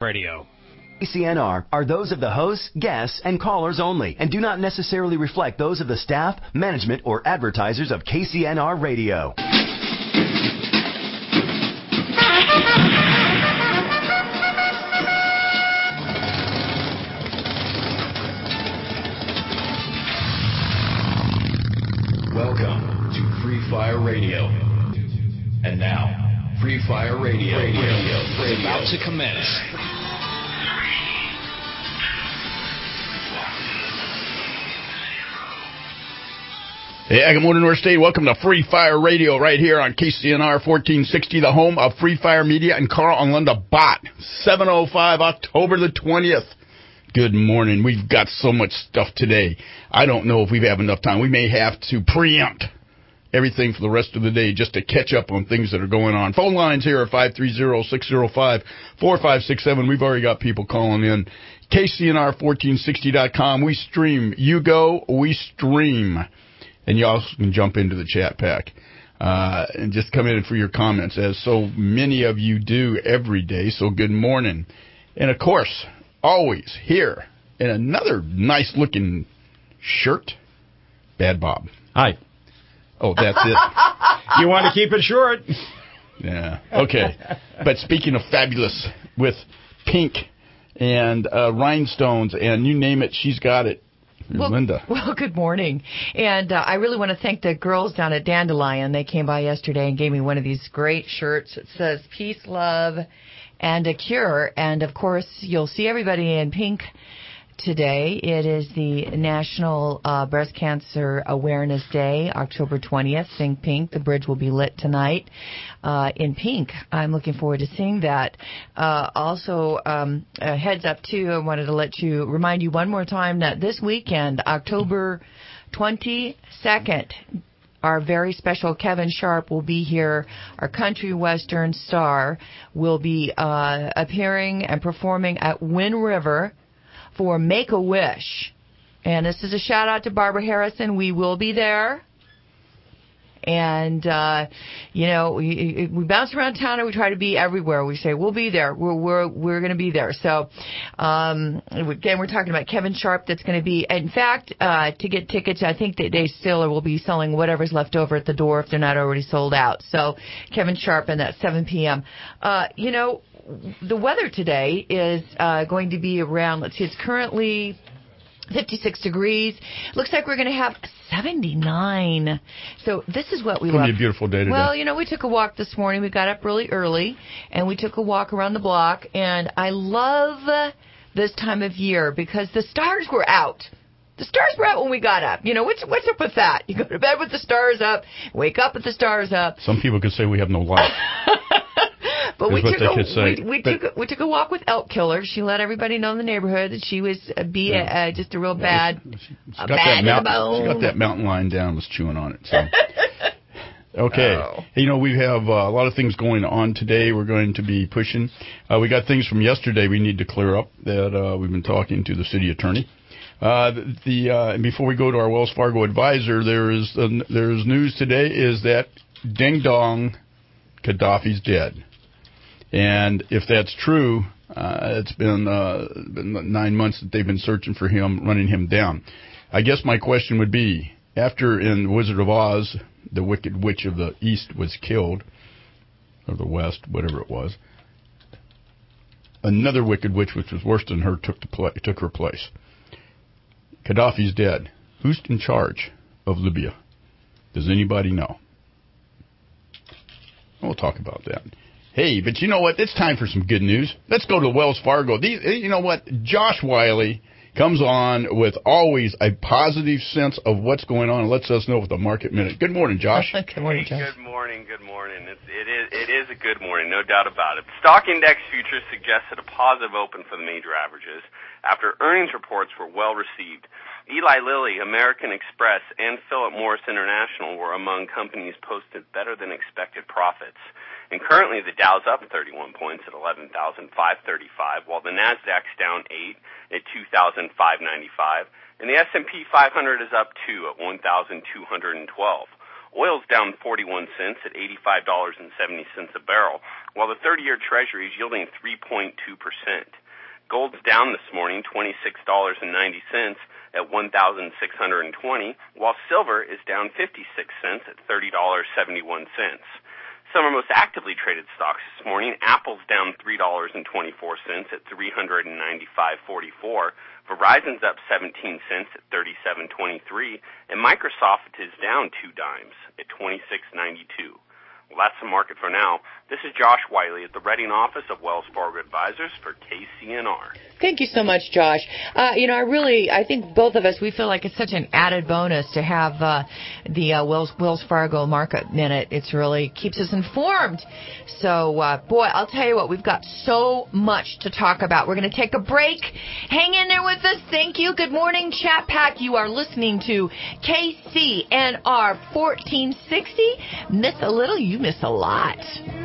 Radio. KCNR are those of the hosts, guests, and callers only, and do not necessarily reflect those of the staff, management, or advertisers of KCNR Radio. Welcome to Free Fire Radio. And now, Free Fire Radio is about to commence. Hey, good morning, North State. Welcome to Free Fire Radio right here on KCNR 1460, the home of Free Fire Media and Carl and Linda Bott. 7:05, October the 20th. Good morning. We've got so much stuff today. I don't know if we have enough time. We may have to preempt everything for the rest of the day just to catch up on things that are going on. Phone lines here are 530-605-4567. We've already got people calling in. KCNR1460.com. We stream. You go, we stream. And you also can jump into the chat pack and just come in for your comments, as so many of you do every day. So good morning. And, of course, always here in another nice-looking shirt, Bad Bob. Hi. Oh, that's it. You want to keep it short. Yeah, okay. But speaking of fabulous, with pink and rhinestones and you name it, she's got it. Linda. Well, good morning. And I really want to thank the girls down at Dandelion. They came by yesterday and gave me one of these great shirts. It says peace, love, and a cure. And, of course, you'll see everybody in pink today. It is the National Breast Cancer Awareness Day, October 20th. Think pink. The bridge will be lit tonight in pink. I'm looking forward to seeing that. Also, a heads up, too, I wanted to remind you one more time that this weekend, October 22nd, our very special Kevin Sharp will be here. Our country western star will be appearing and performing at Wind River for Make-A-Wish. And this is a shout-out to Barbara Harrison. We will be there. And, we bounce around town and we try to be everywhere. We say, we'll be there. We're going to be there. So, again, we're talking about Kevin Sharp. That's going to be, in fact, to get tickets, I think that they still will be selling whatever's left over at the door if they're not already sold out. So, Kevin Sharp, and that's 7 p.m. The weather today is going to be around, it's currently 56 degrees. Looks like we're going to have 79. So this is what we love. It's going to be a beautiful day today. Well, we took a walk this morning. We got up really early, and we took a walk around the block. And I love this time of year because the stars were out. The stars were out when we got up. What's up with that? You go to bed with the stars up, wake up with the stars up. Some people could say we have no life. But we took a walk with Elk Killer. She let everybody know in the neighborhood that she was just a real bad, she got that mountain lion down and was chewing on it. So. Okay. Oh. Hey, we have a lot of things going on today. We're going to be pushing. We got things from yesterday we need to clear up that we've been talking to the city attorney. And before we go to our Wells Fargo advisor, there's news today is that ding dong, Gaddafi's dead. And if that's true, it's been 9 months that they've been searching for him, running him down. I guess my question would be, after in Wizard of Oz, the Wicked Witch of the East was killed, or the West, whatever it was, another Wicked Witch, which was worse than her, took her place. Gaddafi's dead. Who's in charge of Libya? Does anybody know? We'll talk about that. Hey, but you know what? It's time for some good news. Let's go to Wells Fargo. You know what? Josh Wiley comes on with always a positive sense of what's going on and lets us know with the market minute. Good morning, Josh. Good morning, Josh. Good morning. It is a good morning, no doubt about it. Stock index futures suggested a positive open for the major averages after earnings reports were well received. Eli Lilly, American Express, and Philip Morris International were among companies posted better than expected profits. And currently the Dow's up 31 points at 11,535, while the Nasdaq's down 8 at 2,595, and the S&P 500 is up 2 at 1,212. Oil's down 41 cents at $85.70 a barrel, while the 30-year Treasury is yielding 3.2%. Gold's down this morning, $26.90 at $1,620, while silver is down 56 cents at $30.71. Some are most actively traded stocks this morning. Apple's down $3.24 at $395.44. Verizon's up 17 cents at $37.23, and Microsoft is down 2 dimes at $26.92. Well, that's the market for now. This is Josh Wiley at the Reading office of Wells Fargo Advisors for KCNR. Thank you so much, Josh. I think both of us, we feel like it's such an added bonus to have the Wells Fargo Market Minute. It's really keeps us informed. So, boy, I'll tell you what, we've got so much to talk about. We're going to take a break. Hang in there with us. Thank you. Good morning, Chat Pack. You are listening to KCNR 1460. Miss a little, you miss a lot.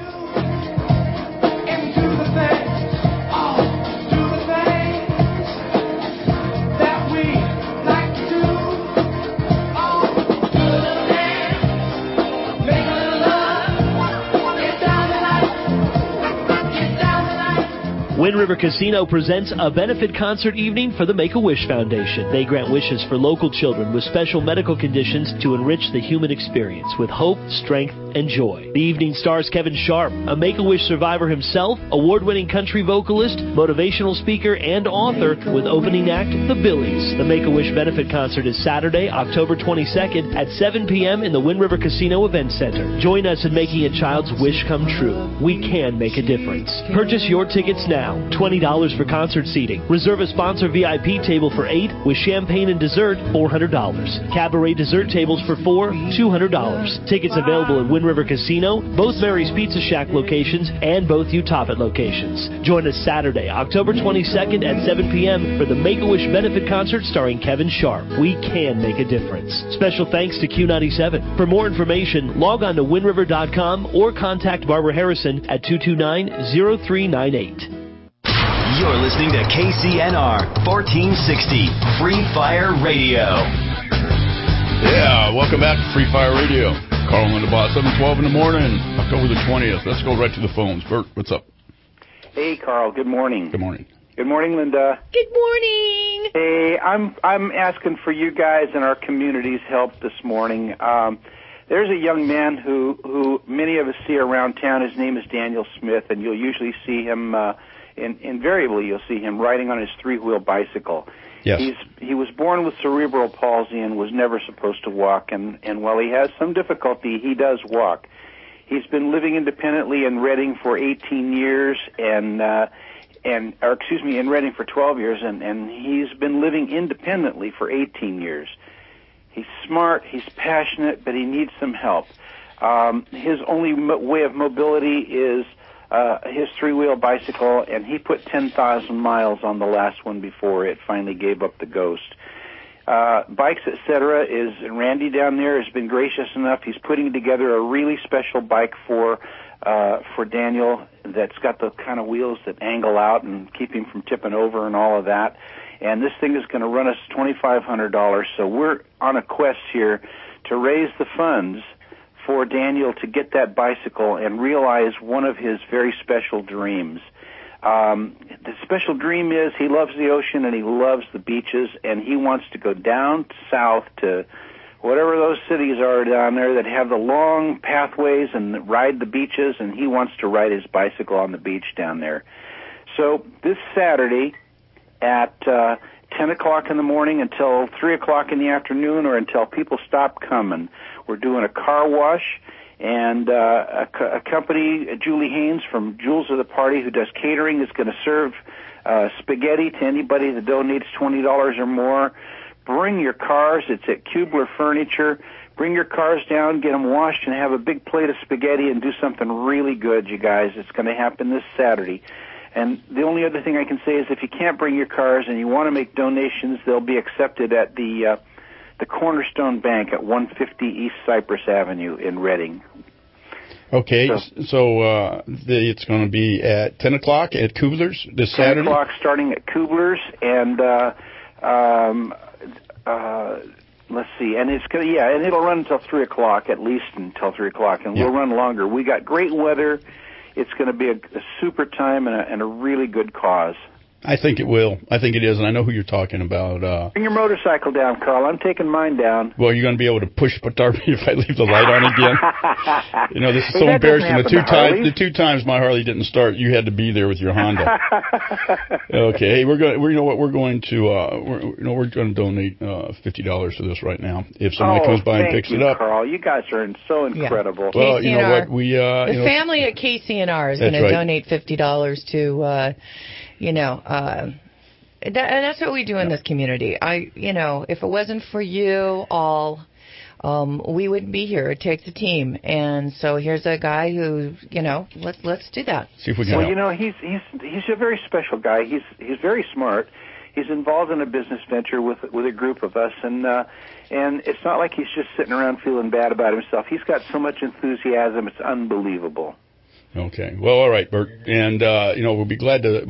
Wind River Casino presents a benefit concert evening for the Make-A-Wish Foundation. They grant wishes for local children with special medical conditions to enrich the human experience with hope, strength, and joy. The evening stars Kevin Sharp, a Make-A-Wish survivor himself, award-winning country vocalist, motivational speaker, and author, with opening act The Billies. The Make-A-Wish benefit concert is Saturday, October 22nd at 7 p.m. in the Wind River Casino Event Center. Join us in making a child's wish come true. We can make a difference. Purchase your tickets now. $20 for concert seating. Reserve a sponsor VIP table for 8 with champagne and dessert, $400. Cabaret dessert tables for 4, $200. Tickets available at Wind River Casino, both Mary's Pizza Shack locations, and both Utah locations. Join us Saturday, October 22nd at 7 p.m. for the Make-A-Wish benefit concert starring Kevin Sharp. We can make a difference. Special thanks to Q97. For more information, log on to windriver.com or contact Barbara Harrison at 229-0398. You're listening to KCNR 1460 Free Fire Radio. Yeah, welcome back to Free Fire Radio. Carl and Linda Boss, 7:12 in the morning, October the 20th. Let's go right to the phones. Bert, what's up? Hey, Carl. Good morning. Good morning. Good morning, Linda. Good morning. Hey, I'm asking for you guys and our community's help this morning. There's a young man who many of us see around town. His name is Daniel Smith, and you'll usually see him. Invariably, you'll see him riding on his 3-wheel bicycle. Yes. He was born with cerebral palsy and was never supposed to walk. And while he has some difficulty, he does walk. He's been living independently in Reading for 18 years, in Reading for 12 years, and he's been living independently for 18 years. He's smart, he's passionate, but he needs some help. His only way of mobility is his 3-wheel bicycle, and he put 10,000 miles on the last one before it finally gave up the ghost. Bikes, etc. is Randy down there has been gracious enough. He's putting together a really special bike for Daniel that's got the kind of wheels that angle out and keep him from tipping over and all of that. And this thing is going to run us $2,500. So we're on a quest here to raise the funds for Daniel to get that bicycle and realize one of his very special dreams. The special dream is he loves the ocean and he loves the beaches, and he wants to go down south to whatever those cities are down there that have the long pathways and ride the beaches, and he wants to ride his bicycle on the beach down there. So this Saturday at 10 o'clock in the morning until 3 o'clock in the afternoon, or until people stop coming, we're doing a car wash, and a company, Julie Haynes from Jewels of the Party, who does catering, is going to serve spaghetti to anybody that donates $20 or more. Bring your cars. It's at Kubler Furniture. Bring your cars down, get them washed, and have a big plate of spaghetti and do something really good, you guys. It's going to happen this Saturday. And the only other thing I can say is if you can't bring your cars and you want to make donations, they'll be accepted at the Cornerstone Bank at 150 East Cypress Avenue in Reading. Okay, so it's going to be at 10 o'clock at Kubler's this Saturday? 10 o'clock starting at Kubler's, and Let's see, and and it'll run until 3 o'clock, at least until 3 o'clock, and we'll run longer. We got great weather. It's going to be a super time and a really good cause. I think it will. I think it is, and I know who you're talking about. Bring your motorcycle down, Carl. I'm taking mine down. Well, you're going to be able to push Patarby if I leave the light on again. This is so embarrassing. The two times my Harley didn't start, you had to be there with your Honda. Okay, we're going to donate $50 to this right now. If somebody comes by and picks it up, Carl, you guys are so incredible. Yeah. Well, you know what the family at KCNR is going to donate $50 to. And that's what we do in this community. If it wasn't for you all, we wouldn't be here. It takes a team, and so here's a guy who, let's do that. See if we can. Well, he's a very special guy. He's very smart. He's involved in a business venture with a group of us, and it's not like he's just sitting around feeling bad about himself. He's got so much enthusiasm. It's unbelievable. Okay. Well, all right, Bert, and we'll be glad to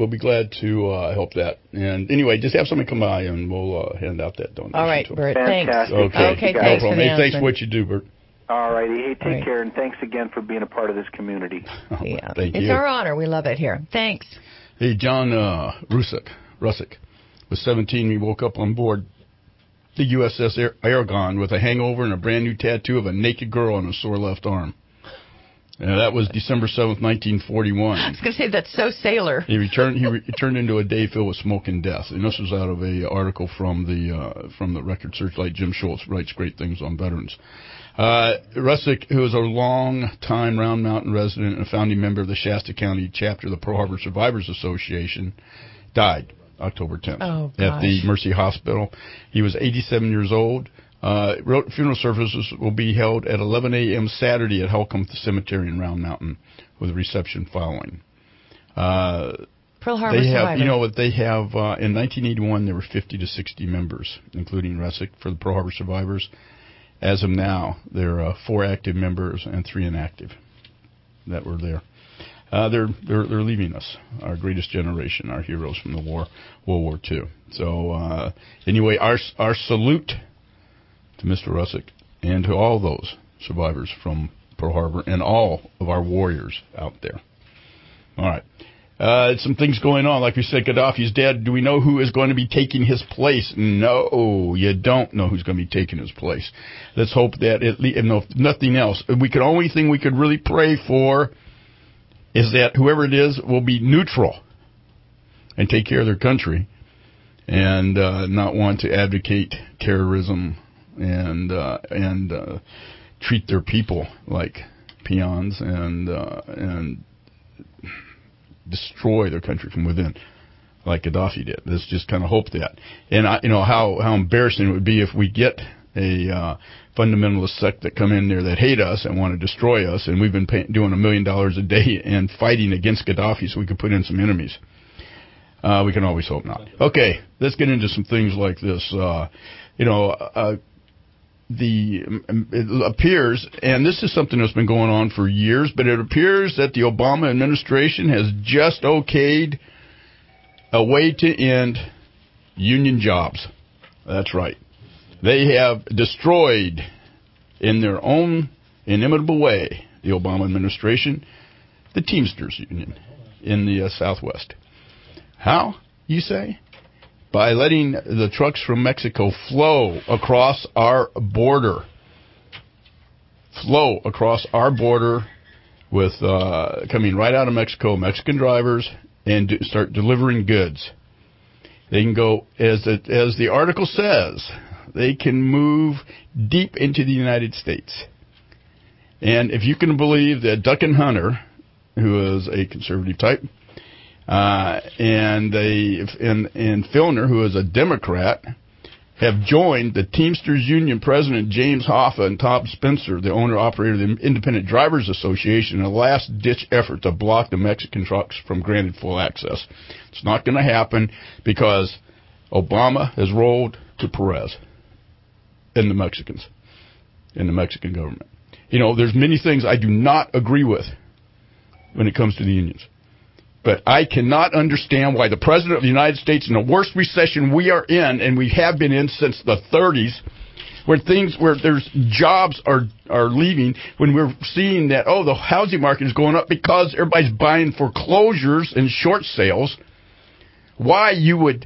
help that. And anyway, just have somebody come by and we'll hand out that donation. All right, Bert. Thanks. Okay, no thanks. problem. Hey, thanks for what you do, Bert. All righty. Hey, take care, and thanks again for being a part of this community. Thank you. It's our honor. We love it here. Thanks. Hey, John Rusick was 17. He woke up on board the USS Aragon with a hangover and a brand new tattoo of a naked girl on a sore left arm. That was December 7th, 1941. I was going to say, that's so sailor. He returned into a day filled with smoke and death. And this was out of a article from the Record Searchlight. Jim Schultz writes great things on veterans. Rusick, who was a long-time Round Mountain resident and a founding member of the Shasta County chapter of the Pearl Harbor Survivors Association, died October 10th at the Mercy Hospital. He was 87 years old. Funeral services will be held at 11 a.m. Saturday at Holcomb Cemetery in Round Mountain, with a reception following. Pearl Harbor Survivors. They have in 1981 there were 50 to 60 members, including Rusick, for the Pearl Harbor Survivors. As of now, there are 4 active members and 3 inactive that were there. They're leaving us, our greatest generation, our heroes from the World War II. So anyway, our salute to Mr. Rusick and to all those survivors from Pearl Harbor and all of our warriors out there. All right. Some things going on. Like we said, Gaddafi's dead. Do we know who is going to be taking his place? No, you don't know who's going to be taking his place. Let's hope that, if nothing else, the only thing we could really pray for is that whoever it is will be neutral and take care of their country and not want to advocate terrorism and treat their people like peons and destroy their country from within, like Gaddafi did. Let's just kind of hope that. And how embarrassing it would be if we get a fundamentalist sect that come in there that hate us and want to destroy us, and we've been doing $1 million a day and fighting against Gaddafi so we could put in some enemies. We can always hope not. Okay, let's get into some things like this. It appears, and this is something that's been going on for years, but it appears that the Obama administration has just okayed a way to end union jobs. That's right. They have destroyed, in their own inimitable way, the Obama administration, the Teamsters Union in the Southwest. How, you say? By letting the trucks from Mexico flow across our border. Flow across our border with coming right out of Mexico, Mexican drivers, and start delivering goods. They can go, as the article says, they can move deep into the United States. And if you can believe that Duncan Hunter, who is a conservative type, and Filner, who is a Democrat, have joined the Teamsters Union President James Hoffa and Tom Spencer, the owner-operator of the Independent Drivers Association, in a last-ditch effort to block the Mexican trucks from granted full access. It's not going to happen because Obama has rolled to Perez and the Mexicans, and the Mexican government. There's many things I do not agree with when it comes to the unions. But I cannot understand why the President of the United States, in the worst recession we are in, and we have been in since the 30s, where there's jobs are leaving, when we're seeing that, the housing market is going up because everybody's buying foreclosures and short sales, why you would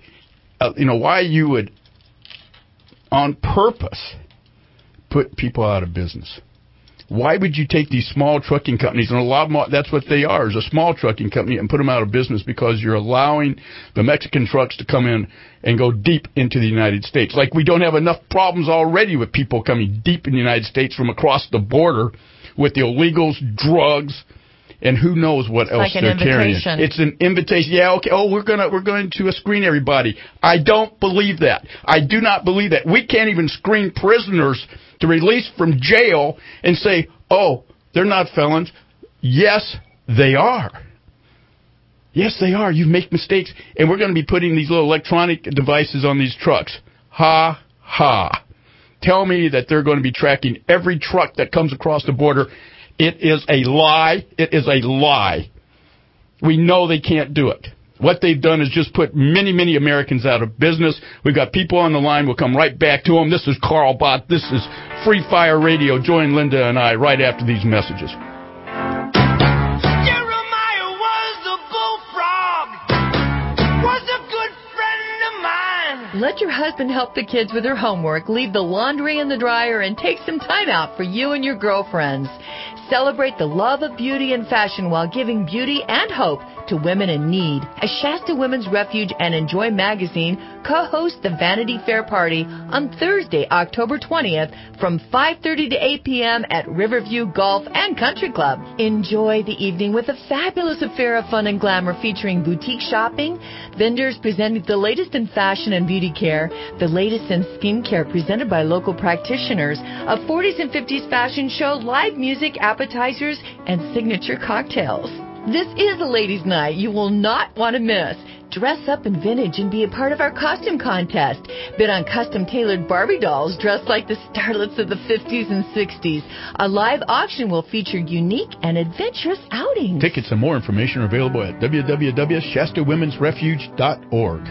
on purpose put people out of business? Why would you take these small trucking companies, and a lot of them, that's what they are, is a small trucking company, and put them out of business because you're allowing the Mexican trucks to come in and go deep into the United States? Like we don't have enough problems already with people coming deep in the United States from across the border with the illegals, drugs, and who knows what else they're carrying. It's an invitation. Yeah, okay. We're going to screen everybody. I don't believe that. I do not believe that. We can't even screen prisoners to release from jail and say, they're not felons. Yes, they are. Yes, they are. You make mistakes, and we're going to be putting these little electronic devices on these trucks. Ha, ha. Tell me that they're going to be tracking every truck that comes across the border. It is a lie. It is a lie. We know they can't do it. What they've done is just put many, many Americans out of business. We've got people on the line. We'll come right back to them. This is Carl Bott. This is Free Fire Radio. Join Linda and I right after these messages. Jeremiah was a bullfrog, was a good friend of mine. Let your husband help the kids with their homework, leave the laundry in the dryer, and take some time out for you and your girlfriends. Celebrate the love of beauty and fashion while giving beauty and hope to women in need. As Shasta Women's Refuge and Enjoy Magazine co-host the Vanity Fair Party on Thursday, October 20th from 5:30 to 8 p.m. at Riverview Golf and Country Club. Enjoy the evening with a fabulous affair of fun and glamour featuring boutique shopping, vendors presenting the latest in fashion and beauty care, the latest in skincare presented by local practitioners, a 40s and 50s fashion show, live music, appetizers, and signature cocktails. This is a ladies' night you will not want to miss. Dress up in vintage and be a part of our costume contest. Bid on custom-tailored Barbie dolls dressed like the starlets of the 50s and 60s. A live auction will feature unique and adventurous outings. Tickets and more information are available at www.shastawomensrefuge.org.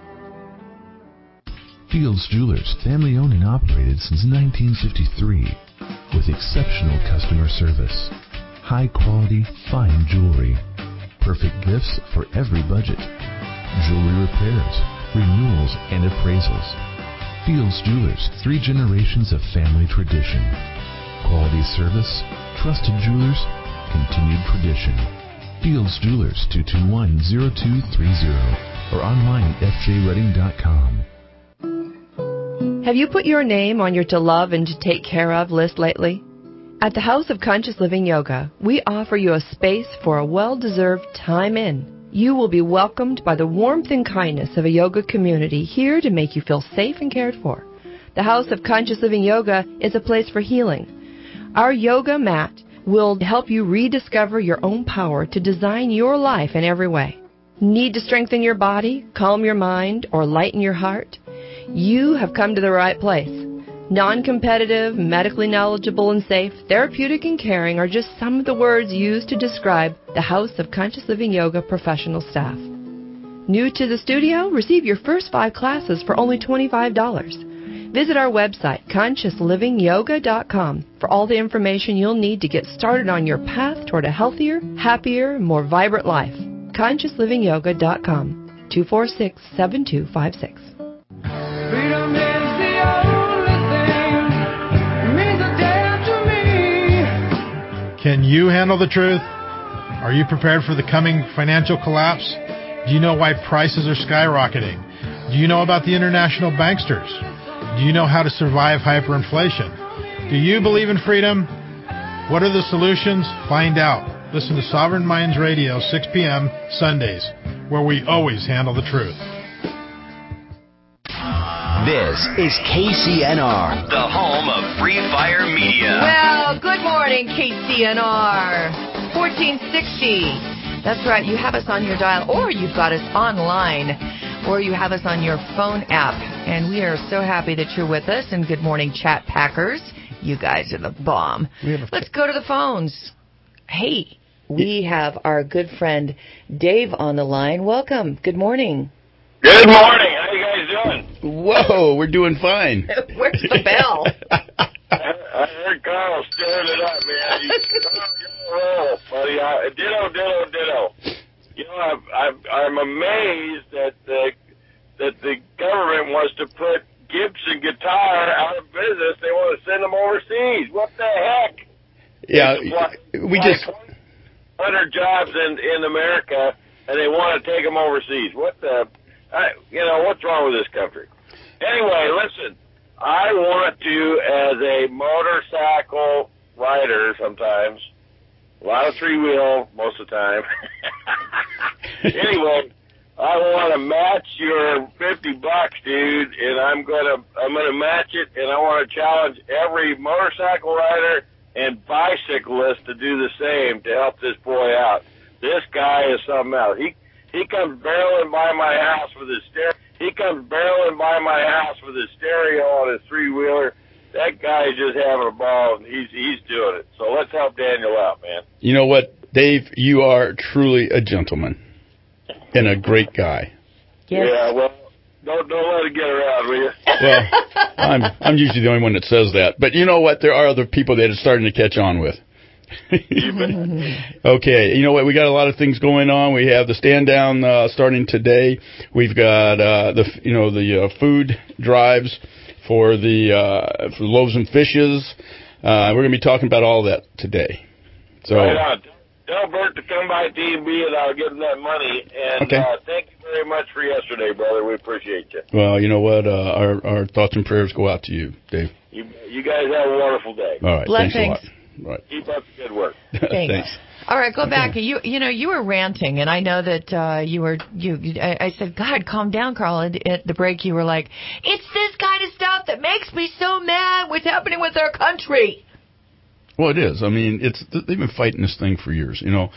Fields Jewelers, family owned and operated since 1953, with exceptional customer service. High quality, fine jewelry. Perfect gifts for every budget. Jewelry repairs, renewals, and appraisals. Fields Jewelers, 3 generations of family tradition. Quality service, trusted jewelers, continued tradition. Fields Jewelers, 221-0230, or online at fjredding.com. Have you put your name on your to love and to take care of list lately? At the House of Conscious Living Yoga, we offer you a space for a well-deserved time in. You will be welcomed by the warmth and kindness of a yoga community here to make you feel safe and cared for. The House of Conscious Living Yoga is a place for healing. Our yoga mat will help you rediscover your own power to design your life in every way. Need to strengthen your body, calm your mind, or lighten your heart? You have come to the right place. Non-competitive, medically knowledgeable and safe, therapeutic and caring are just some of the words used to describe the House of Conscious Living Yoga professional staff. New to the studio? Receive your first 5 classes for only $25. Visit our website, consciouslivingyoga.com, for all the information you'll need to get started on your path toward a healthier, happier, more vibrant life. consciouslivingyoga.com, 246-7256. Freedom is the only thing that means a damn to me. Can you handle the truth? Are you prepared for the coming financial collapse? Do you know why prices are skyrocketing? Do you know about the international banksters? Do you know how to survive hyperinflation? Do you believe in freedom? What are the solutions? Find out. Listen to Sovereign Minds Radio, 6 p.m. Sundays, where we always handle the truth. This is KCNR, the home of Free Fire Media. Well, good morning, KCNR. 1460. That's right. You have us on your dial, or you've got us online, or you have us on your phone app. And we are so happy that you're with us. And good morning, Chat Packers. You guys are the bomb. Let's go to the phones. Hey, we have our good friend Dave on the line. Welcome. Good morning. Good morning. How you guys doing? doing? Whoa, we're doing fine. Where's the bell? I heard Carl stirring it up, man. You're roll, buddy. Ditto. You know, I'm amazed that the government wants to put Gibson Guitar out of business. They want to send them overseas. What the heck? Yeah, we just 100 jobs in America, and they want to take them overseas. What's wrong with this country? Anyway, listen. I want to, as a motorcycle rider sometimes, a lot of three-wheel most of the time. Anyway, I want to match your $50, dude, and I'm gonna match it, and I want to challenge every motorcycle rider and bicyclist to do the same to help this boy out. This guy is something else. He comes barreling by my house with his stereo. On his three-wheeler. That guy is just having a ball, and he's doing it. So let's help Daniel out, man. You know what, Dave? You are truly a gentleman and a great guy. Yes. Yeah, well, don't let it get around, will you? Well, I'm usually the only one that says that. But you know what? There are other people that are starting to catch on with. Okay, you know what? We got a lot of things going on. We have the stand down starting today. We've got the food drives for for loaves and fishes. We're going to be talking about all that today. So right on. Tell Bert to come by T&B and I'll give him that money. And okay. Thank you very much for yesterday, brother. We appreciate you. Well, you know what? Our thoughts and prayers go out to you, Dave. You guys have a wonderful day. All right. Blessings. Thanks a lot. Right. Keep up the good work. Thanks. All right, go back. You were ranting, and I know that I said, God, calm down, Carl. At the break, you were like, it's this kind of stuff that makes me so mad. What's happening with our country? Well, it is. I mean, they've been fighting this thing for years. Even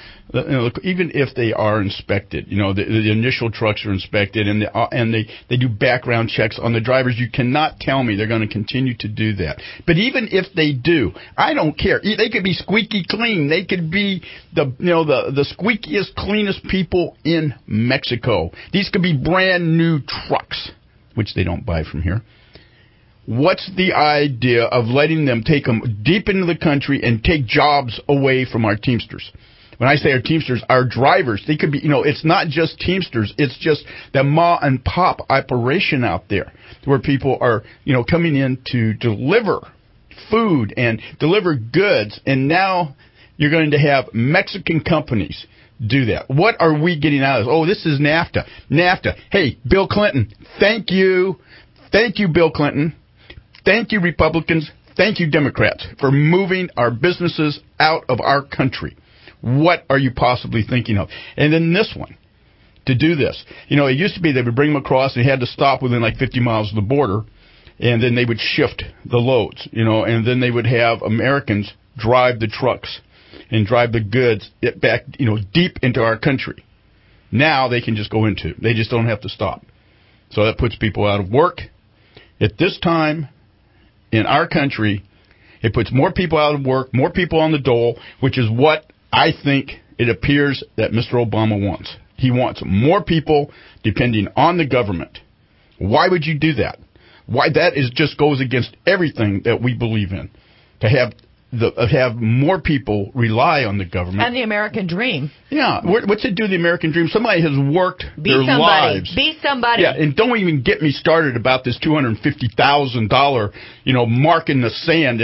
if they are inspected, the initial trucks are inspected, and they do background checks on the drivers. You cannot tell me they're going to continue to do that. But even if they do, I don't care. They could be squeaky clean. They could be the squeakiest, cleanest people in Mexico. These could be brand new trucks, which they don't buy from here. What's the idea of letting them take them deep into the country and take jobs away from our Teamsters? When I say our Teamsters, our drivers, they could be, it's not just Teamsters. It's just the ma and pop operation out there where people are, coming in to deliver food and deliver goods. And now you're going to have Mexican companies do that. What are we getting out of this? Oh, this is NAFTA. NAFTA. Hey, Bill Clinton, thank you. Thank you, Bill Clinton. Thank you, Republicans. Thank you, Democrats, for moving our businesses out of our country. What are you possibly thinking of? And then this one, to do this. It used to be they would bring them across and they had to stop within like 50 miles of the border, and then they would shift the loads, and then they would have Americans drive the trucks and drive the goods back, deep into our country. Now they can just go into. They just don't have to stop. So that puts people out of work. At this time, in our country, it puts more people out of work, more people on the dole, which is what I think it appears that Mr. Obama wants. He wants more people depending on the government. Why would you do that? Why that just goes against everything that we believe in. To have more people rely on the government. And the American dream. Yeah. What's it do, the American dream? Somebody has worked their lives. Be somebody. Yeah, and don't even get me started about this $250,000, mark in the sand,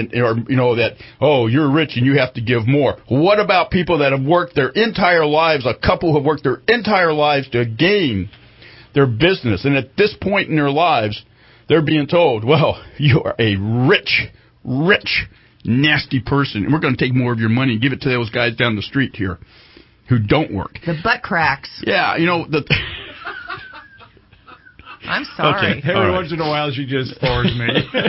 or you're rich and you have to give more. What about people that have worked their entire lives, a couple who have worked their entire lives to gain their business, and at this point in their lives, they're being told, well, you are a rich, nasty person, and we're going to take more of your money and give it to those guys down the street here who don't work. The butt cracks. Yeah, I'm sorry. Okay. Every once in a while she just floors me.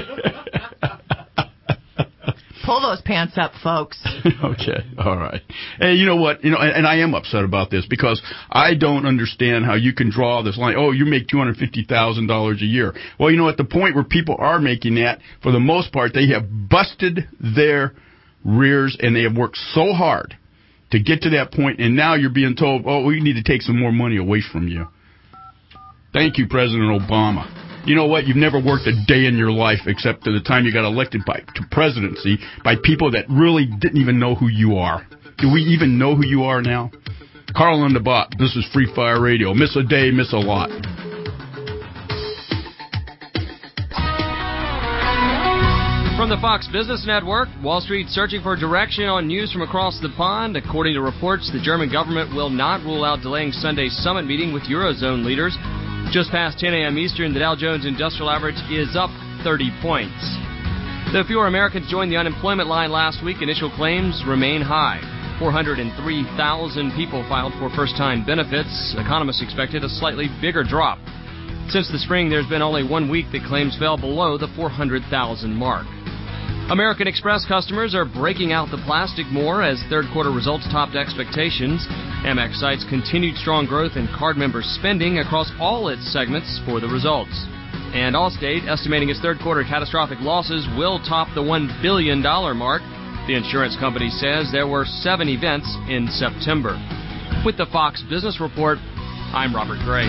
Pull those pants up, folks. Okay, all right. Hey, you know what? And I am upset about this because I don't understand how you can draw this line. Oh, you make $250,000 a year. Well, at the point where people are making that, for the most part, they have busted their rears and they have worked so hard to get to that point, and now you're being told, oh, we need to take some more money away from you. Thank you, President Obama. You know what? You've never worked a day in your life except to the time you got elected to presidency by people that really didn't even know who you are. Do we even know who you are now? Carl on the bot. This is Free Fire Radio. Miss a day, miss a lot. From the Fox Business Network, Wall Street searching for direction on news from across the pond. According to reports, the German government will not rule out delaying Sunday's summit meeting with Eurozone leaders. Just past 10 a.m. Eastern, the Dow Jones Industrial Average is up 30 points. Though fewer Americans joined the unemployment line last week, initial claims remain high. 403,000 people filed for first-time benefits. Economists expected a slightly bigger drop. Since the spring, there's been only 1 week that claims fell below the 400,000 mark. American Express customers are breaking out the plastic more as third-quarter results topped expectations. Amex cites continued strong growth in card member spending across all its segments for the results. And Allstate, estimating its third-quarter catastrophic losses will top the $1 billion mark. The insurance company says there were 7 events in September. With the Fox Business Report, I'm Robert Gray.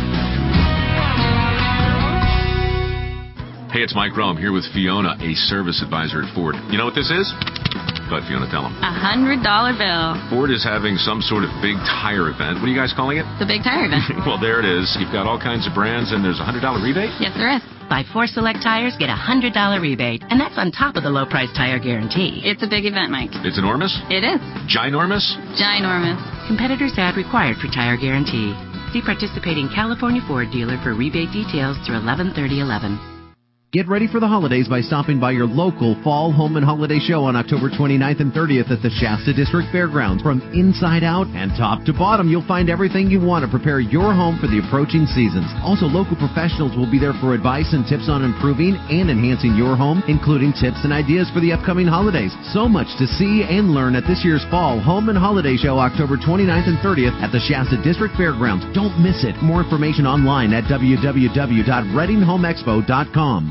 Hey, it's Mike Rome here with Fiona, a service advisor at Ford. You know what this is? Go ahead, Fiona, tell them. $100 bill. Ford is having some sort of big tire event. What are you guys calling it? The big tire event. Well, there it is. You've got all kinds of brands, and there's a $100 rebate? Yes, there is. Buy 4 select tires, get a $100 rebate, and that's on top of the low price tire guarantee. It's a big event, Mike. It's enormous? It is. Ginormous? Ginormous. Competitors ad required for tire guarantee. See participating California Ford dealer for rebate details through 11/30/11. Get ready for the holidays by stopping by your local Fall Home and Holiday Show on October 29th and 30th at the Shasta District Fairgrounds. From inside out and top to bottom, you'll find everything you want to prepare your home for the approaching seasons. Also, local professionals will be there for advice and tips on improving and enhancing your home, including tips and ideas for the upcoming holidays. So much to see and learn at this year's Fall Home and Holiday Show, October 29th and 30th at the Shasta District Fairgrounds. Don't miss it. More information online at www.readinghomexpo.com.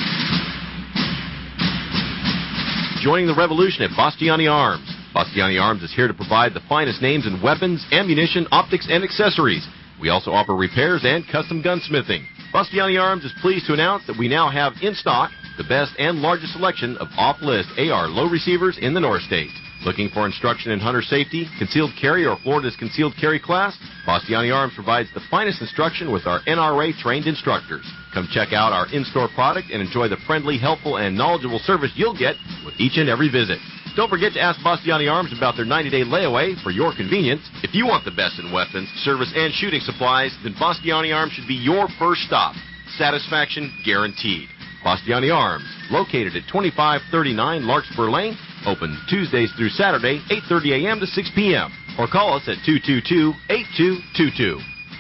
Joining the revolution at Bastiani Arms. Bastiani Arms is here to provide the finest names in weapons, ammunition, optics, and accessories. We also offer repairs and custom gunsmithing. Bastiani Arms is pleased to announce that we now have in stock the best and largest selection of off-list AR low receivers in the North State. Looking for instruction in hunter safety, concealed carry, or Florida's concealed carry class? Bastiani Arms provides the finest instruction with our NRA-trained instructors. Come check out our in-store product and enjoy the friendly, helpful, and knowledgeable service you'll get with each and every visit. Don't forget to ask Bastiani Arms about their 90-day layaway for your convenience. If you want the best in weapons, service, and shooting supplies, then Bastiani Arms should be your first stop. Satisfaction guaranteed. Bastiani Arms, located at 2539 Larkspur Lane, open Tuesdays through Saturday, 8:30 a.m. to 6 p.m. Or call us at 222-8222.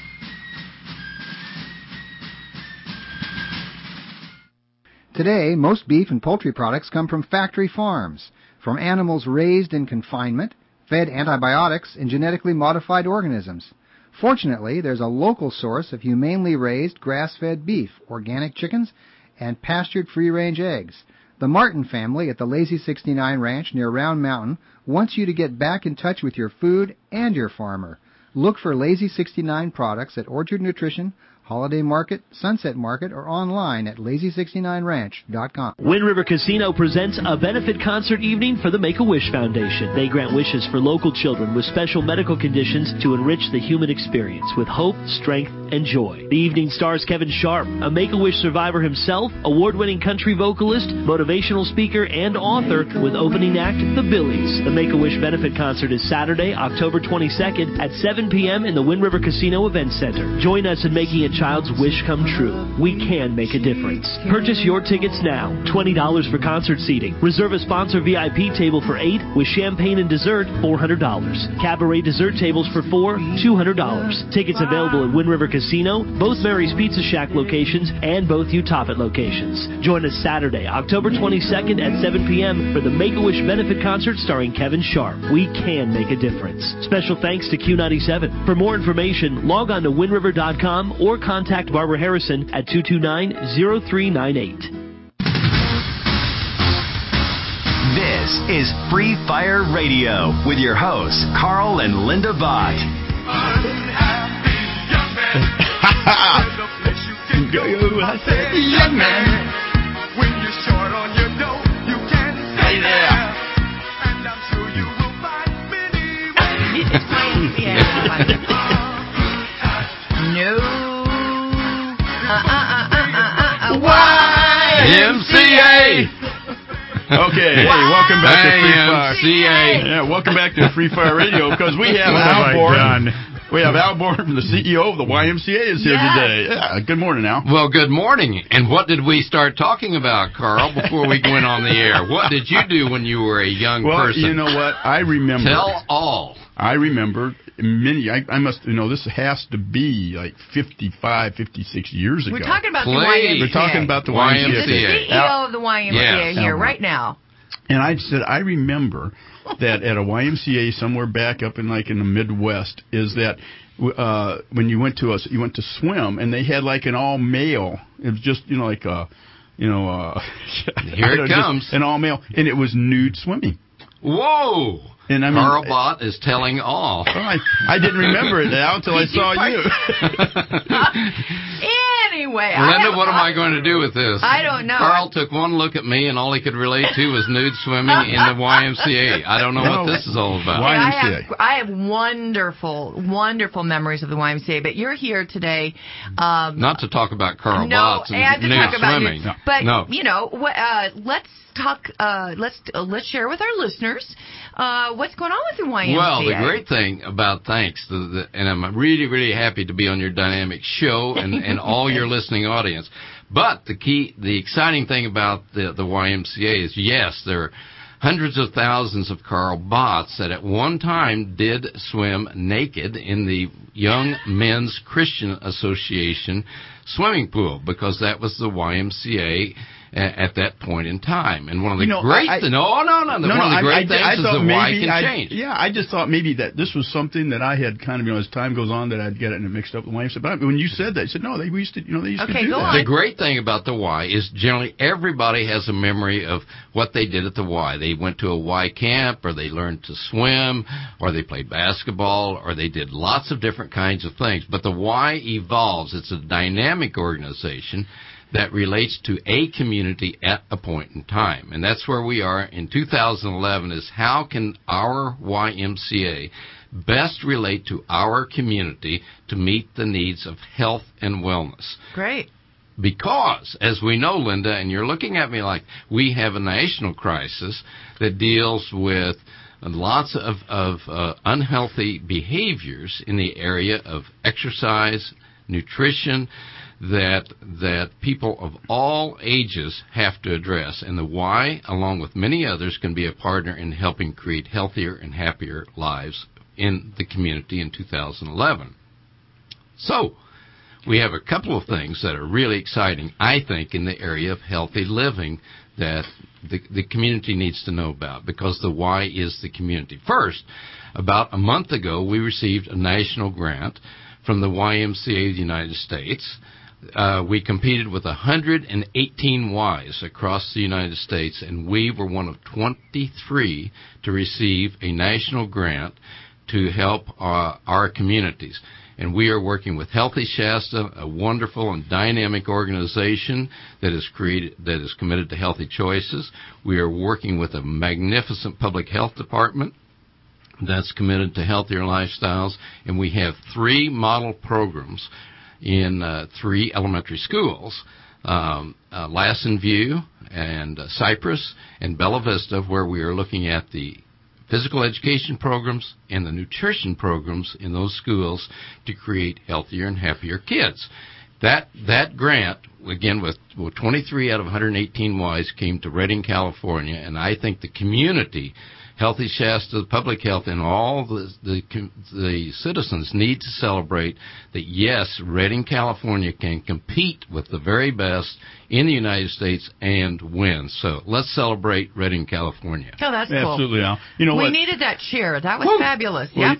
Today, most beef and poultry products come from factory farms, from animals raised in confinement, fed antibiotics, and genetically modified organisms. Fortunately, there's a local source of humanely raised grass-fed beef, organic chickens, and pastured free-range eggs. The Martin family at the Lazy 69 Ranch near Round Mountain wants you to get back in touch with your food and your farmer. Look for Lazy 69 products at Orchard Nutrition, Holiday Market, Sunset Market, or online at lazy69ranch.com. Wind River Casino presents a benefit concert evening for the Make-A-Wish Foundation. They grant wishes for local children with special medical conditions to enrich the human experience with hope, strength, and joy. The evening stars Kevin Sharp, a Make-A-Wish survivor himself, award-winning country vocalist, motivational speaker, and author, with opening act The Billies. The Make-A-Wish benefit concert is Saturday, October 22nd at 7 p.m. in the Wind River Casino Event Center. Join us in making a child's wish come true. We can make a difference. Purchase your tickets now. $20 for concert seating. Reserve a sponsor VIP table for 8 with champagne and dessert, $400. Cabaret dessert tables for 4, $200. Tickets available at Wind River Casino, both Mary's Pizza Shack locations, and both Utopet locations. Join us Saturday, October 22nd at 7 p.m. for the Make-A-Wish benefit concert starring Kevin Sharp. We can make a difference. Special thanks to Q97. For more information, log on to windriver.com or contact Barbara Harrison at 229-0398. This is Free Fire Radio with your hosts, Carl and Linda Vaught. I said, young man. When you're short on your dough, you can stay there. And I'm sure you will find many ways. No. YMCA. Okay, hey, welcome back to Free Fire. Yeah, welcome back to Free Fire Radio because we have Al Borton. We have Al Borton, the CEO of the YMCA, is here today. Yeah, good morning, Al. Well, good morning. And what did we start talking about, Carl, before we went on the air? What did you do when you were a young person? Well, you know what? I remember. Tell all. I remember many. I must, this has to be like 55, 56 years ago. We're talking about the YMCA. We're talking about the YMCA. The CEO of the YMCA here right now. And I said, I remember that at a YMCA somewhere back up in the Midwest is that when you went to swim and they had like an all male. It was just here it comes, an all male, and it was nude swimming. Whoa. And Carl Bott is telling all. I didn't remember it now until I saw you. Anyway, Linda, what am I going to do with this? I don't know. Carl took one look at me, and all he could relate to was nude swimming in the YMCA. I don't know what this is all about. I have wonderful, wonderful memories of the YMCA, but you're here today. Not to talk about Carl Bott and to nude talk about swimming. But, let's talk, let's share with our listeners what's going on with the YMCA. Well, the great thing about and I'm really, really happy to be on your dynamic show and all your listening audience. But the exciting thing about the YMCA is, yes, there are hundreds of thousands of Carl Botts that at one time did swim naked in the Young Men's Christian Association swimming pool, because that was the YMCA at that point in time. And one of the great things is the Y can change. Yeah, I just thought maybe that this was something that I had kind of, as time goes on, that I'd get it mixed up with YMCA. But when you said that, I said, no, they used to do that. The great thing about the Y is generally everybody has a memory of what they did at the Y. They went to a Y camp, or they learned to swim, or they played basketball, or they did lots of different kinds of things. But the Y evolves. It's a dynamic organization that relates to a community at a point in time. And that's where we are in 2011, is how can our YMCA best relate to our community to meet the needs of health and wellness. Great. Because, as we know, Linda, and you're looking at me like we have a national crisis that deals with lots of unhealthy behaviors in the area of exercise, nutrition, that people of all ages have to address. And the Y, along with many others, can be a partner in helping create healthier and happier lives in the community in 2011. So, we have a couple of things that are really exciting, I think, in the area of healthy living that the community needs to know about, because the Y is the community. First, about a month ago, we received a national grant from the YMCA of the United States. We competed with 118 Ys across the United States, and we were one of 23 to receive a national grant to help our communities. And we are working with Healthy Shasta, a wonderful and dynamic organization that is committed to healthy choices. We are working with a magnificent public health department that's committed to healthier lifestyles, and we have 3 model programs in 3 elementary schools, Lassen View and Cypress and Bella Vista, where we are looking at the physical education programs and the nutrition programs in those schools to create healthier and happier kids. That grant, again, with 23 out of 118 Ys, came to Redding, California, and I think the community, Healthy Shasta, public health, and all the citizens need to celebrate that, yes, Redding, California can compete with the very best in the United States and win. So let's celebrate Redding, California. Oh, that's cool. Absolutely, Al. We needed that cheer. That was fabulous. Well,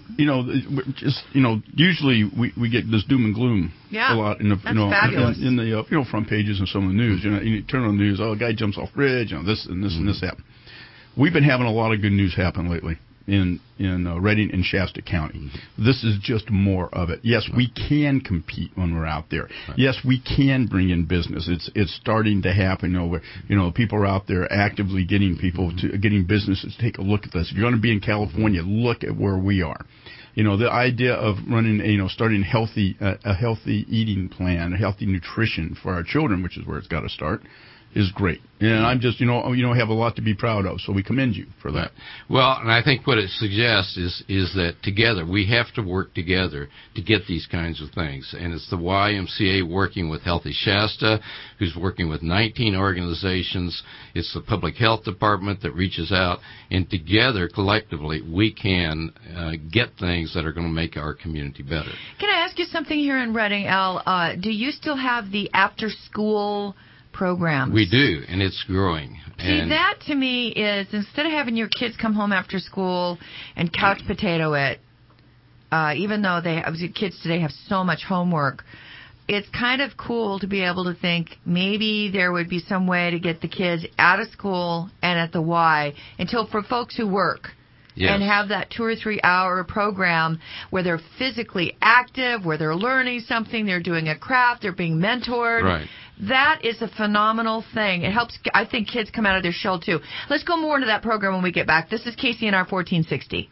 usually we get this doom and gloom a lot in the fabulous. in the front pages and some of the news. You turn on the news, a guy jumps off bridge, this and this and this happened. We've been having a lot of good news happen lately. in Redding and Shasta County. This is just more of it. Yes, we can compete when we're out there. Right. Yes, we can bring in business. It's starting to happen. Where people are out there actively getting getting businesses to take a look at this. If you're going to be in California, look at where we are. The idea of running, starting a healthy eating plan, a healthy nutrition for our children, which is where it's got to start, is great. And I'm just, have a lot to be proud of, so we commend you for that. Well, and I think what it suggests is that together, we have to work together to get these kinds of things. And it's the YMCA working with Healthy Shasta, who's working with 19 organizations. It's the Public Health Department that reaches out. And together, collectively, we can get things that are going to make our community better. Can I ask you something here in Redding, Al? Do you still have the after-school programs? We do, and it's growing. See, that to me is, instead of having your kids come home after school and couch potato it, even though kids today have so much homework, it's kind of cool to be able to think maybe there would be some way to get the kids out of school and at the Y until for folks who work. Yes. And have that 2 or 3 hour program where they're physically active, where they're learning something, they're doing a craft, they're being mentored. Right. That is a phenomenal thing. It helps, I think, kids come out of their shell, too. Let's go more into that program when we get back. This is KCNR 1460.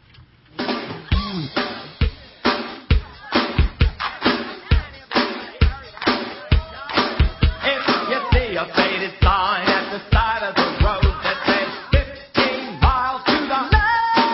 If you see a faded sign at the side of the road that says 15 miles to the left.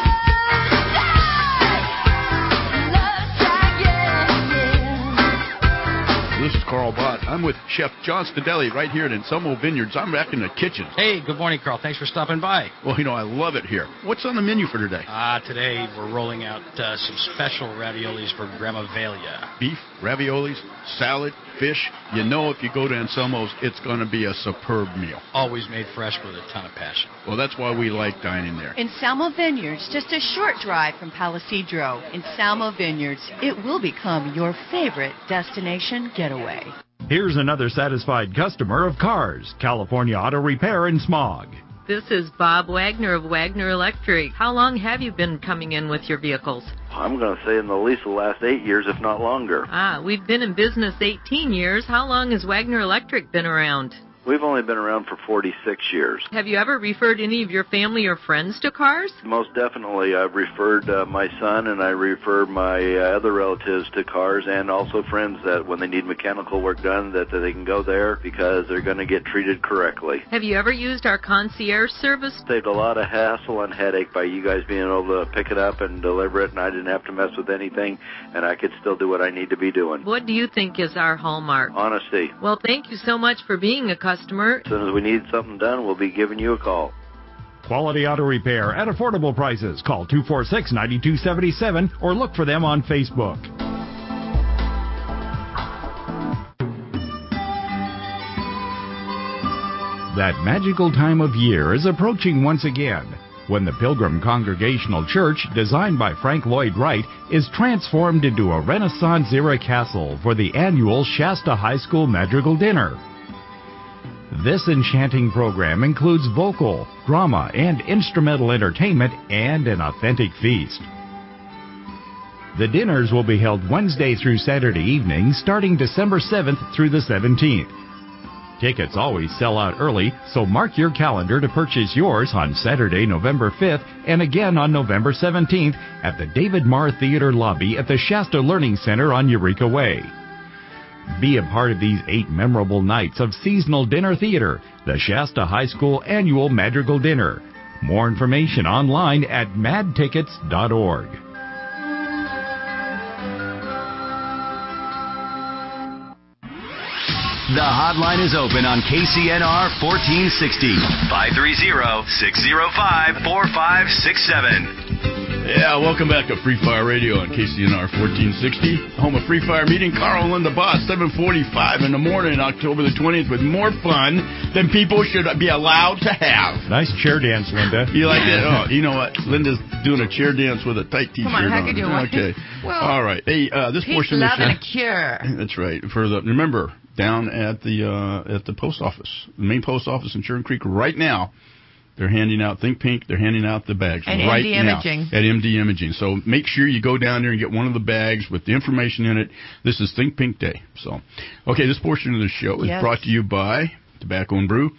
This is Carl Bott. I'm with Chef John Stadelli right here at Anselmo Vineyards. I'm back in the kitchen. Hey, good morning, Carl. Thanks for stopping by. Well, I love it here. What's on the menu for today? Today we're rolling out some special raviolis for Grandma Velia. Beef, raviolis, salad, fish. If you go to Anselmo's, it's going to be a superb meal. Always made fresh with a ton of passion. Well, that's why we like dining there. Anselmo Vineyards, just a short drive from Palisadro. Anselmo Vineyards, it will become your favorite destination getaway. Here's another satisfied customer of Cars, California Auto Repair in Smog. This is Bob Wagner of Wagner Electric. How long have you been coming in with your vehicles? I'm going to say in the least the last 8 years, if not longer. We've been in business 18 years. How long has Wagner Electric been around? We've only been around for 46 years. Have you ever referred any of your family or friends to Cars? Most definitely. I've referred my son and I refer my other relatives to Cars, and also friends that when they need mechanical work done that they can go there because they're going to get treated correctly. Have you ever used our concierge service? Saved a lot of hassle and headache by you guys being able to pick it up and deliver it, and I didn't have to mess with anything, and I could still do what I need to be doing. What do you think is our hallmark? Honesty. Well, thank you so much for being a customer. As soon as we need something done, we'll be giving you a call. Quality auto repair at affordable prices. Call 246-9277 or look for them on Facebook. That magical time of year is approaching once again, when the Pilgrim Congregational Church, designed by Frank Lloyd Wright, is transformed into a Renaissance-era castle for the annual Shasta High School Madrigal Dinner. This enchanting program includes vocal, drama, and instrumental entertainment and an authentic feast. The dinners will be held Wednesday through Saturday evenings, starting December 7th through the 17th. Tickets always sell out early, so mark your calendar to purchase yours on Saturday, November 5th, and again on November 17th at the David Marr Theater lobby at the Shasta Learning Center on Eureka Way. Be a part of these 8 memorable nights of seasonal dinner theater, the Shasta High School Annual Madrigal Dinner. More information online at madtickets.org. The hotline is open on KCNR 1460, 530-605-4567. Yeah, welcome back to Free Fire Radio on KCNR 1460, home of Free Fire meeting. Carl and Linda Boss, 7:45 in the morning, October the 20th, with more fun than people should be allowed to have. Nice chair dance, Linda. You like it? Oh, you know what? Linda's doing a chair dance with a tight T-shirt on. Come on, how could you want? Okay. Well, all right. Hey, this peace, portion of love, the show. and a cure. That's right. Remember, down at the post office, the main post office in Churn Creek right now, They're handing out Think Pink. They're handing out the bags and right MD now Imaging. at MD Imaging. So make sure you go down there and get one of the bags with the information in it. This is Think Pink Day. So, okay, this portion of the show is brought to you by Tobacco and Brew,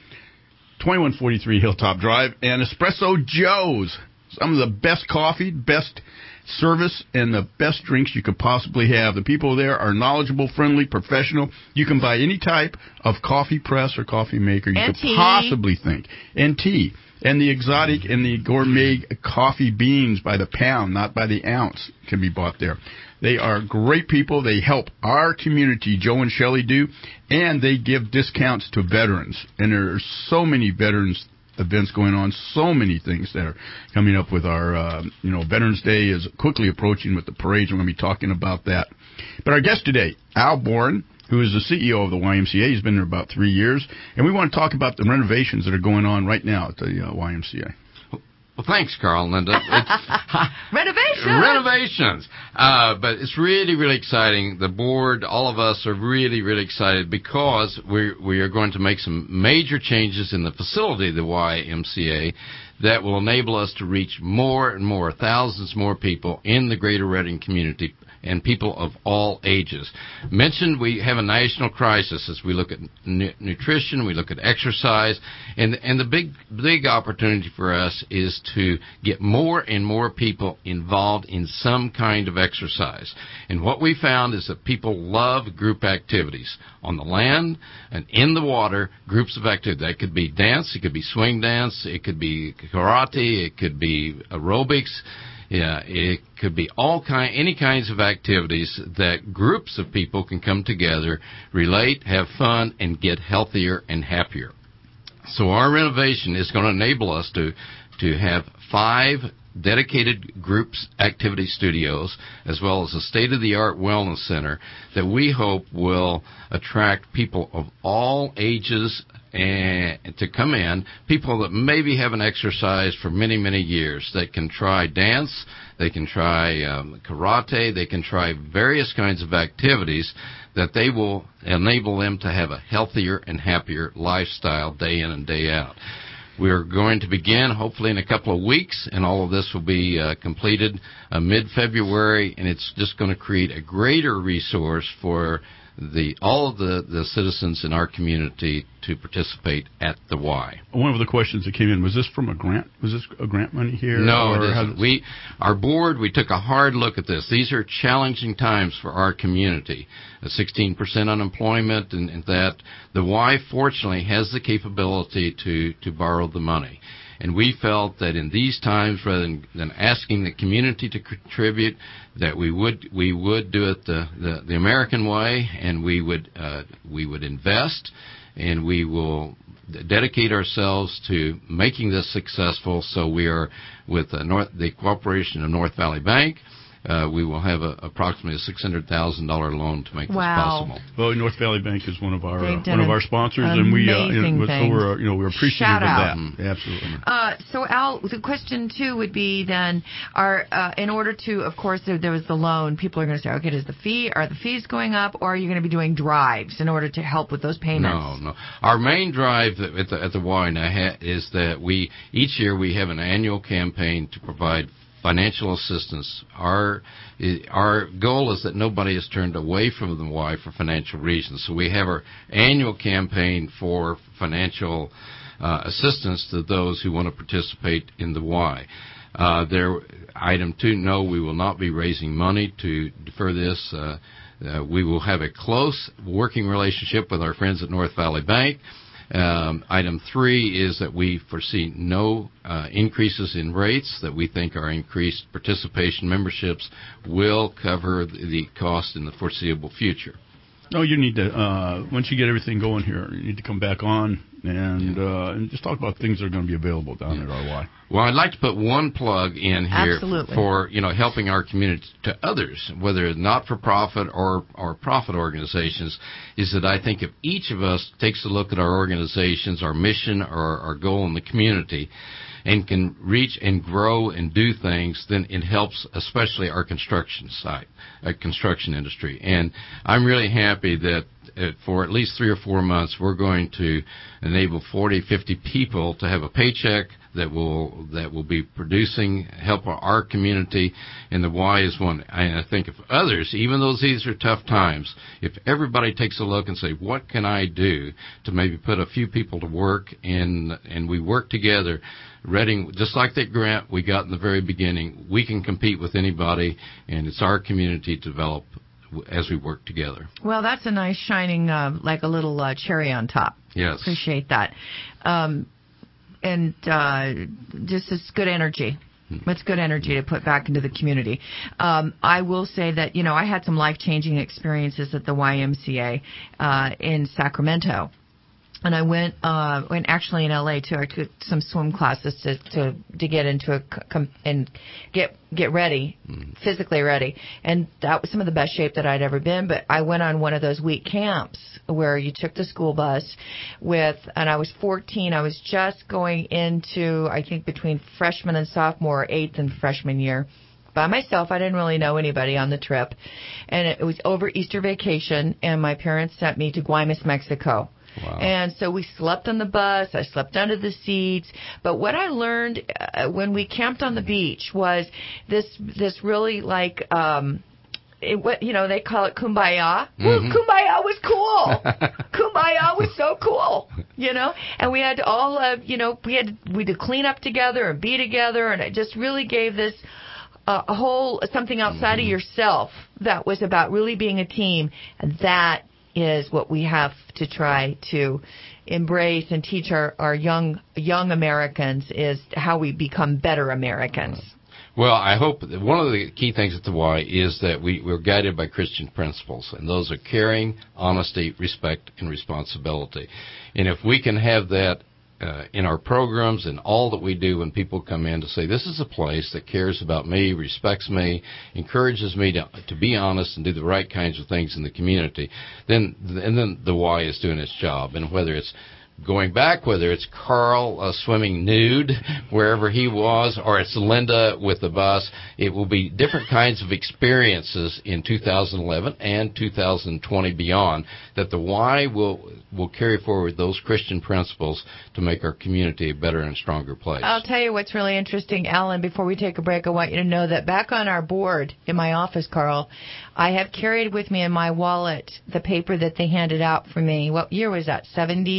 2143 Hilltop Drive, and Espresso Joe's. Some of the best coffee, best service, and the best drinks you could possibly have. The people there are knowledgeable, friendly, professional. You can buy any type of coffee press or coffee maker you could possibly think. And tea. And the exotic and the gourmet coffee beans by the pound, not by the ounce, can be bought there. They are great people. They help our community, Joe and Shelley do, and they give discounts to veterans. And there are so many veterans events going on, so many things that are coming up with our, Veterans Day is quickly approaching with the parades. We're going to be talking about that. But our guest today, Al Boren, who is the CEO of the YMCA. He's been there about 3 years. And we want to talk about the renovations that are going on right now at the YMCA. Well, thanks, Carl and Linda. Renovations. But it's really, really exciting. The board, all of us are really, really excited because we are going to make some major changes in the facility of the YMCA that will enable us to reach more and more, thousands more people in the greater Reading community and people of all ages. Mentioned we have a national crisis as we look at nutrition, we look at exercise, and the big opportunity for us is to get more and more people involved in some kind of exercise. And what we found is that people love group activities on the land and in the water, groups of activity. That could be dance, it could be swing dance, it could be karate, it could be aerobics. Yeah, it could be any kinds of activities that groups of people can come together, relate, have fun, and get healthier and happier. So our renovation is going to enable us to have 5 dedicated groups activity studios, as well as a state-of-the-art wellness center that we hope will attract people of all ages and to come in, people that maybe haven't exercised for many, many years. They can try dance, they can try karate, they can try various kinds of activities that they will enable them to have a healthier and happier lifestyle day in and day out. We're going to begin hopefully in a couple of weeks, and all of this will be completed mid-February, and it's just going to create a greater resource for all of the citizens in our community to participate at the Y. One of the questions that came in, was this from a grant? Was this a grant money here? No, it isn't. Our board, we took a hard look at this. These are challenging times for our community. 16% unemployment, and that the Y fortunately has the capability to borrow the money. And we felt that in these times, rather than asking the community to contribute, that we would do it the American way, and we would invest, and we will dedicate ourselves to making this successful. So we are with the cooperation of North Valley Bank. We will have approximately a $600,000 loan to make this possible. Well, North Valley Bank is one of our sponsors, and we're appreciative of that. Absolutely. So Al, the question too would be then, in order to, of course, there was the loan. People are going to say, okay, are the fees going up, or are you going to be doing drives in order to help with those payments? No. Our main drive at the Y now is that each year we have an annual campaign to provide financial assistance. Our goal is that nobody is turned away from the Y for financial reasons. So we have our annual campaign for financial assistance to those who want to participate in the Y. Item 2, no, we will not be raising money to defer this. We will have a close working relationship with our friends at North Valley Bank. Item 3 is that we foresee no increases in rates, that we think our increased participation memberships will cover the cost in the foreseeable future. No, you need to, once you get everything going here, you need to come back on and just talk about things that are going to be available down at RY. Well, I'd like to put one plug in here Absolutely. For helping our community to others, whether not-for-profit or profit organizations, is that I think if each of us takes a look at our organizations, our mission, or our goal in the community, and can reach and grow and do things, then it helps especially our construction industry. And I'm really happy that for at least 3 or 4 months, we're going to enable 40, 50 people to have a paycheck that will be producing, help our community, and the why is one. I think if others, even though these are tough times, if everybody takes a look and say, what can I do to maybe put a few people to work, and we work together, Reading, just like that grant we got in the very beginning, we can compete with anybody, and it's our community to develop as we work together. Well, that's a nice shining, like a little cherry on top. Yes. Appreciate that. And just it's good energy. It's good energy to put back into the community. I will say that, I had some life-changing experiences at the YMCA in Sacramento. And I went actually in LA too. I took some swim classes to get into and get ready, physically ready. And that was some of the best shape that I'd ever been. But I went on one of those week camps where you took the school bus and I was 14. I was just going into, I think, between freshman and sophomore, 8th and freshman year. By myself. I didn't really know anybody on the trip. And it was over Easter vacation, and my parents sent me to Guaymas, Mexico. Wow. And so we slept on the bus. I slept under the seats. But what I learned when we camped on the beach was this really like they call it kumbaya. Mm-hmm. Well, kumbaya was cool. Kumbaya was so cool, And we had to all we had to clean up together and be together, and it just really gave this a whole something outside of yourself that was about really being a team, and that is what we have to try to embrace and teach our young Americans, is how we become better Americans. Well, I hope that one of the key things at the Y is that we're guided by Christian principles, and those are caring, honesty, respect, and responsibility. And if we can have that in our programs and all that we do when people come in to say, this is a place that cares about me, respects me, encourages me to be honest and do the right kinds of things in the community, then the Y is doing its job. And whether it's going back, whether it's Carl swimming nude wherever he was, or it's Linda with the bus, it will be different kinds of experiences in 2011 and 2020 beyond, that the Y will carry forward those Christian principles to make our community a better and stronger place. I'll tell you what's really interesting, Alan, before we take a break, I want you to know that back on our board in my office, Carl, I have carried with me in my wallet the paper that they handed out for me. What year was that?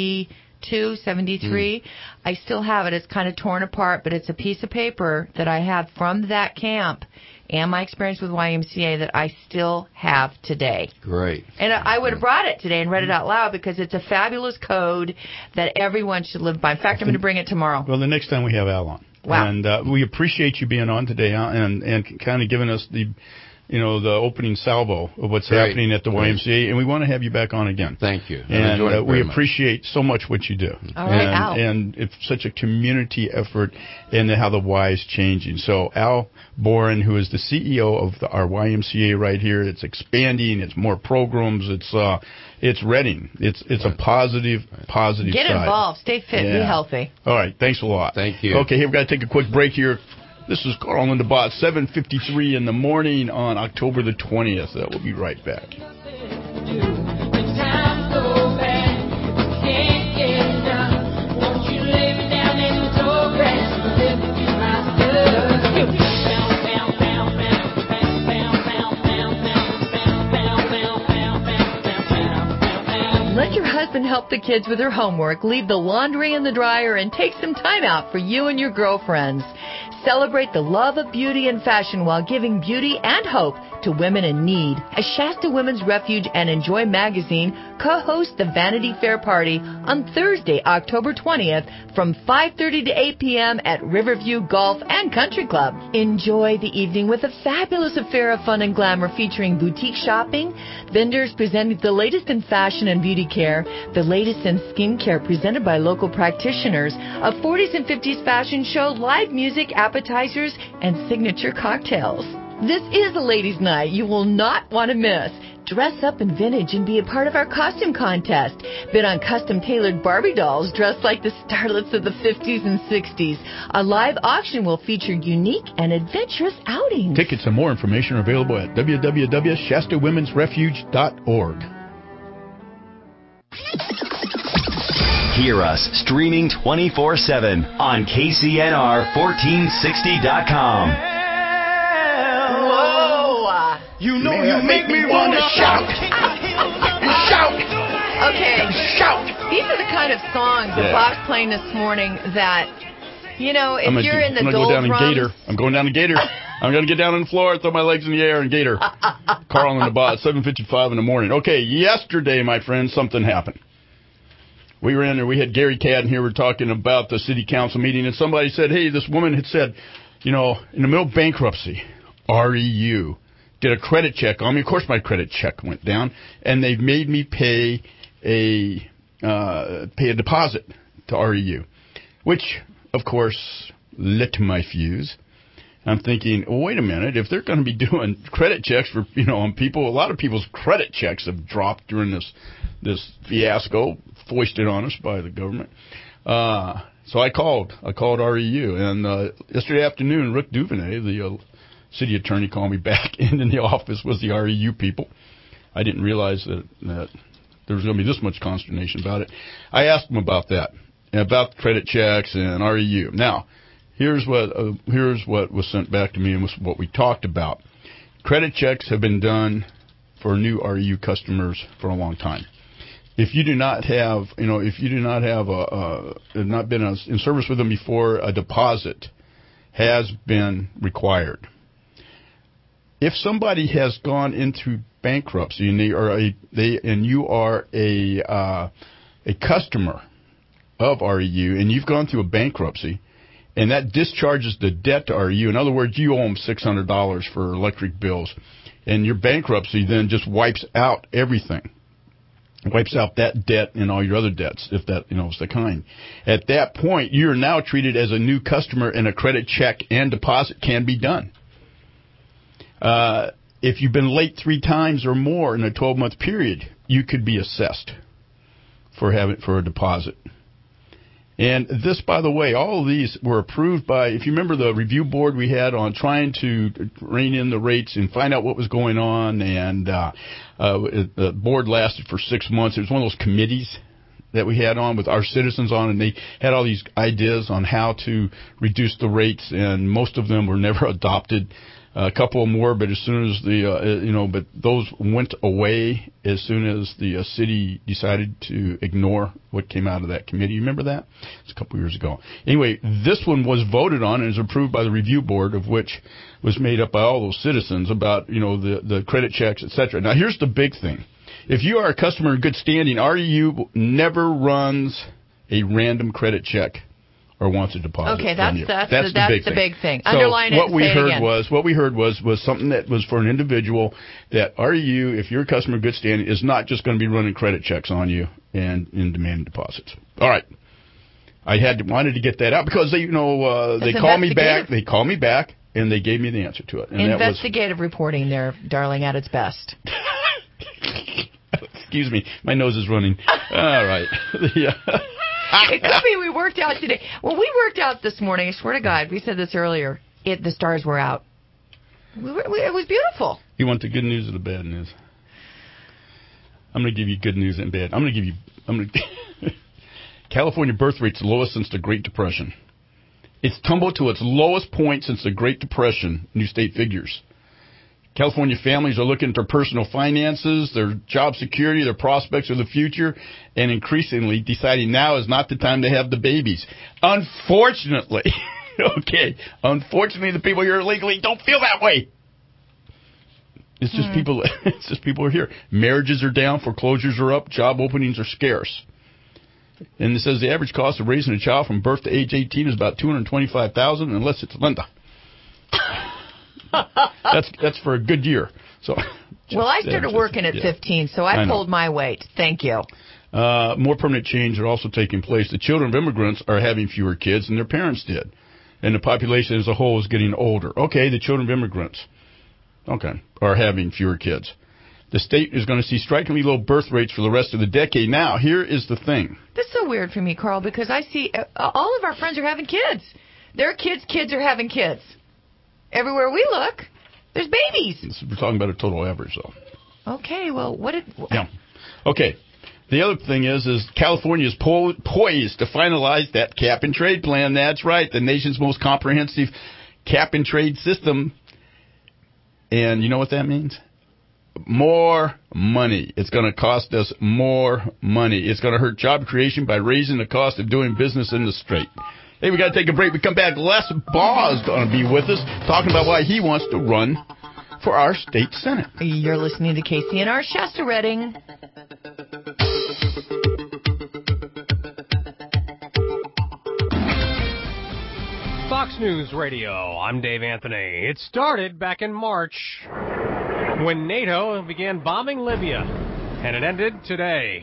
72, 73. I still have it. It's kind of torn apart, but it's a piece of paper that I have from that camp and my experience with YMCA that I still have today. Great. And I would have brought it today and read it out loud, because it's a fabulous code that everyone should live by. In fact, I'm going to bring it tomorrow. Well, the next time we have Al on. Wow. And we appreciate you being on today, and kind of giving us the opening salvo of what's happening at the YMCA, and we want to have you back on again. Thank you. And we appreciate so much what you do. All right, Al. And it's such a community effort, and how the Y is changing. So Al Boren, who is the CEO of our YMCA right here, it's expanding. It's more programs. It's Reading. It's a positive Get side. involved. Stay fit. Be healthy. All right. Thanks a lot. Thank you. Okay, here we've got to take a quick break here. This is Carl and the Bot, 7:53 in the morning on October the 20th. We'll be right back. Let your husband help the kids with their homework, leave the laundry in the dryer, and take some time out for you and your girlfriends. Celebrate the love of beauty and fashion while giving beauty and hope to women in need. As Shasta Women's Refuge and Enjoy magazine co-host the Vanity Fair Party on Thursday, October 20th from 5:30 to 8 p.m. at Riverview Golf and Country Club. Enjoy the evening with a fabulous affair of fun and glamour featuring boutique shopping, vendors presenting the latest in fashion and beauty care, the latest in skincare presented by local practitioners, a 40s and 50s fashion show, live music, appetizers, and signature cocktails. This is a ladies' night you will not want to miss. Dress up in vintage and be a part of our costume contest. Bid on custom-tailored Barbie dolls dressed like the starlets of the 50s and 60s. A live auction will feature unique and adventurous outings. Tickets and more information are available at www.shastawomensrefuge.org. Hear us streaming 24/7 on KCNR1460.com. Whoa! You know you make me want to shout. Shout. Okay. Shout. These are the kind of songs that Bob's playing this morning that, you know, if you're in the doldrums. I'm going down to Gator. I'm going to get down on the floor, throw my legs in the air, and Gator. Carl on the bot, 7:55 in the morning. Okay, yesterday, my friends, something happened. We were in there. We had Gary Cadden here. We're talking about the city council meeting, and somebody said, hey, this woman had said, you know, in the middle of bankruptcy, REU did a credit check on me. Of course, my credit check went down, and they've made me pay a deposit to REU, which, of course, lit my fuse. I'm thinking, well, wait a minute, if they're going to be doing credit checks for, you know, on people, a lot of people's credit checks have dropped during this fiasco foisted on us by the government. So I called REU, and yesterday afternoon, Rick Duvernay, the city attorney, called me back, and in the office was the REU people. I didn't realize that there was going to be this much consternation about it. I asked them about that, about credit checks and REU. Now, here's what was sent back to me and was what we talked about. Credit checks have been done for new REU customers for a long time. If you do not have, not been in service with them before, a deposit has been required. If somebody has gone into bankruptcy and you are a customer of REU and you've gone through a bankruptcy, and that discharges the debt to REU. In other words, you owe them $600 for electric bills, and your bankruptcy then just wipes out everything. Wipes out that debt and all your other debts, if that, is the kind. At that point, you're now treated as a new customer, and a credit check and deposit can be done. If you've been late 3 times or more in a 12-month period, you could be assessed for a deposit. And this, by the way, all of these were approved by, if you remember the review board we had on trying to rein in the rates and find out what was going on, and the board lasted for 6 months. It was one of those committees that we had on with our citizens on, and they had all these ideas on how to reduce the rates, and most of them were never adopted. A couple of them were, but as soon as but those went away as soon as the city decided to ignore what came out of that committee. You remember that? It's a couple of years ago. Anyway, this one was voted on and was approved by the review board, of which was made up by all those citizens about, the credit checks, etc. Now, here's the big thing. If you are a customer in good standing, REU never runs a random credit check or wants a deposit. Okay, that's the big thing. So Underline it. What we heard was something that was for an individual, that REU, if you're a customer in good standing, is not just going to be running credit checks on you and in demanding deposits. All right, I wanted to get that out because they called me back. They called me back and they gave me the answer to it. And investigative reporting, there, darling, at its best. Excuse me, my nose is running. All right. It could be we worked out today. Well, we worked out this morning. I swear to God, we said this earlier. The stars were out. It was beautiful. You want the good news or the bad news? I'm going to give you good news and bad. California birth rate's the lowest since the Great Depression. It's tumbled to its lowest point since the Great Depression, new state figures. California families are looking at their personal finances, their job security, their prospects of the future, and increasingly deciding now is not the time to have the babies. Unfortunately, the people here illegally don't feel that way. It's just people. It's just people are here. Marriages are down, foreclosures are up, job openings are scarce. And it says the average cost of raising a child from birth to age 18 is about $225,000, unless it's Linda. That's for a good year. So, I started working at 15, so I pulled my weight. Thank you. More permanent change are also taking place. The children of immigrants are having fewer kids than their parents did, and the population as a whole is getting older. Okay, the children of immigrants, are having fewer kids. The state is going to see strikingly low birth rates for the rest of the decade. Now, here is the thing. This is so weird for me, Carl, because I see all of our friends are having kids. Their kids are having kids. Everywhere we look, there's babies. We're talking about a total average, though. Okay, well, Yeah. Okay. The other thing is California is poised to finalize that cap-and-trade plan. That's right, the nation's most comprehensive cap-and-trade system. And you know what that means? More money. It's going to cost us more money. It's going to hurt job creation by raising the cost of doing business in the state. Hey, we got to take a break. We come back. Les Baugh is going to be with us, talking about why he wants to run for our state senate. You're listening to KCNR Shasta Redding. Fox News Radio. I'm Dave Anthony. It started back in March when NATO began bombing Libya, and it ended today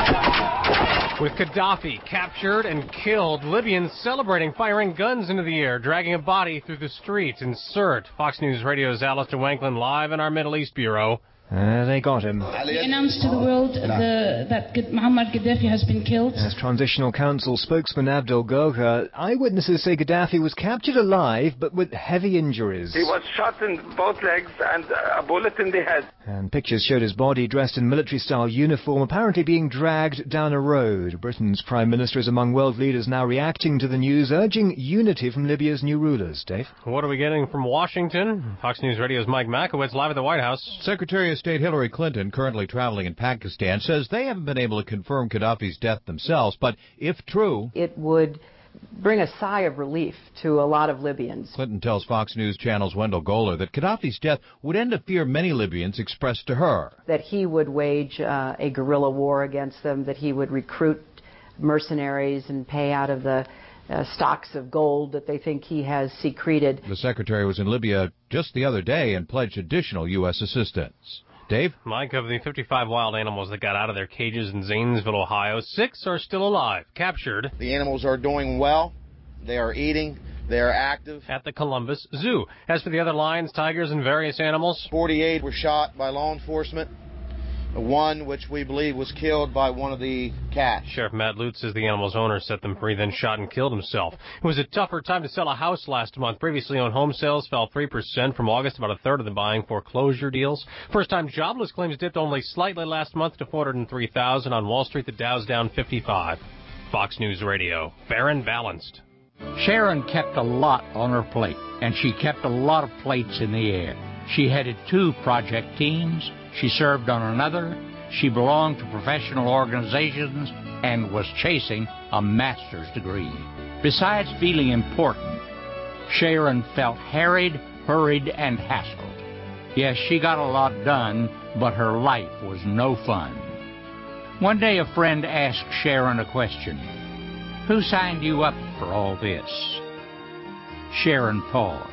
with Gaddafi captured and killed, Libyans celebrating, firing guns into the air, dragging a body through the streets in Sirte. Fox News Radio's Alistair Wanklin live in our Middle East bureau. They got him. He announced to the world that Muammar Gaddafi has been killed. As Transitional Council spokesman Abdel Ghoga, eyewitnesses say Gaddafi was captured alive but with heavy injuries. He was shot in both legs and a bullet in the head. And pictures showed his body dressed in military-style uniform, apparently being dragged down a road. Britain's Prime Minister is among world leaders now reacting to the news, urging unity from Libya's new rulers. Dave? What are we getting from Washington? Fox News Radio's Mike Makowitz live at the White House. Secretary of State Hillary Clinton, currently traveling in Pakistan, says they haven't been able to confirm Gaddafi's death themselves, but if true, it would bring a sigh of relief to a lot of Libyans. Clinton tells Fox News Channel's Wendell Goler that Gaddafi's death would end a fear many Libyans expressed to her. That he would wage a guerrilla war against them, that he would recruit mercenaries and pay out of the stocks of gold that they think he has secreted. The secretary was in Libya just the other day and pledged additional U.S. assistance. Dave? Mike, of the 55 wild animals that got out of their cages in Zanesville, Ohio, 6 are still alive, captured. The animals are doing well. They are eating. They are active. At the Columbus Zoo. As for the other lions, tigers, and various animals, 48 were shot by law enforcement. One which we believe was killed by one of the cats. Sheriff Matt Lutz says the animal's owner set them free, then shot and killed himself. It was a tougher time to sell a house last month. Previously owned home sales fell 3% from August, about a third of them buying foreclosure deals. First-time jobless claims dipped only slightly last month to 403,000. On Wall Street, the Dow's down 55. Fox News Radio, fair and balanced. Sharon kept a lot on her plate, and she kept a lot of plates in the air. She headed 2 project teams. She served on another. She belonged to professional organizations and was chasing a master's degree. Besides feeling important, Sharon felt harried, hurried, and hassled. Yes, she got a lot done, but her life was no fun. One day a friend asked Sharon a question. Who signed you up for all this? Sharon paused.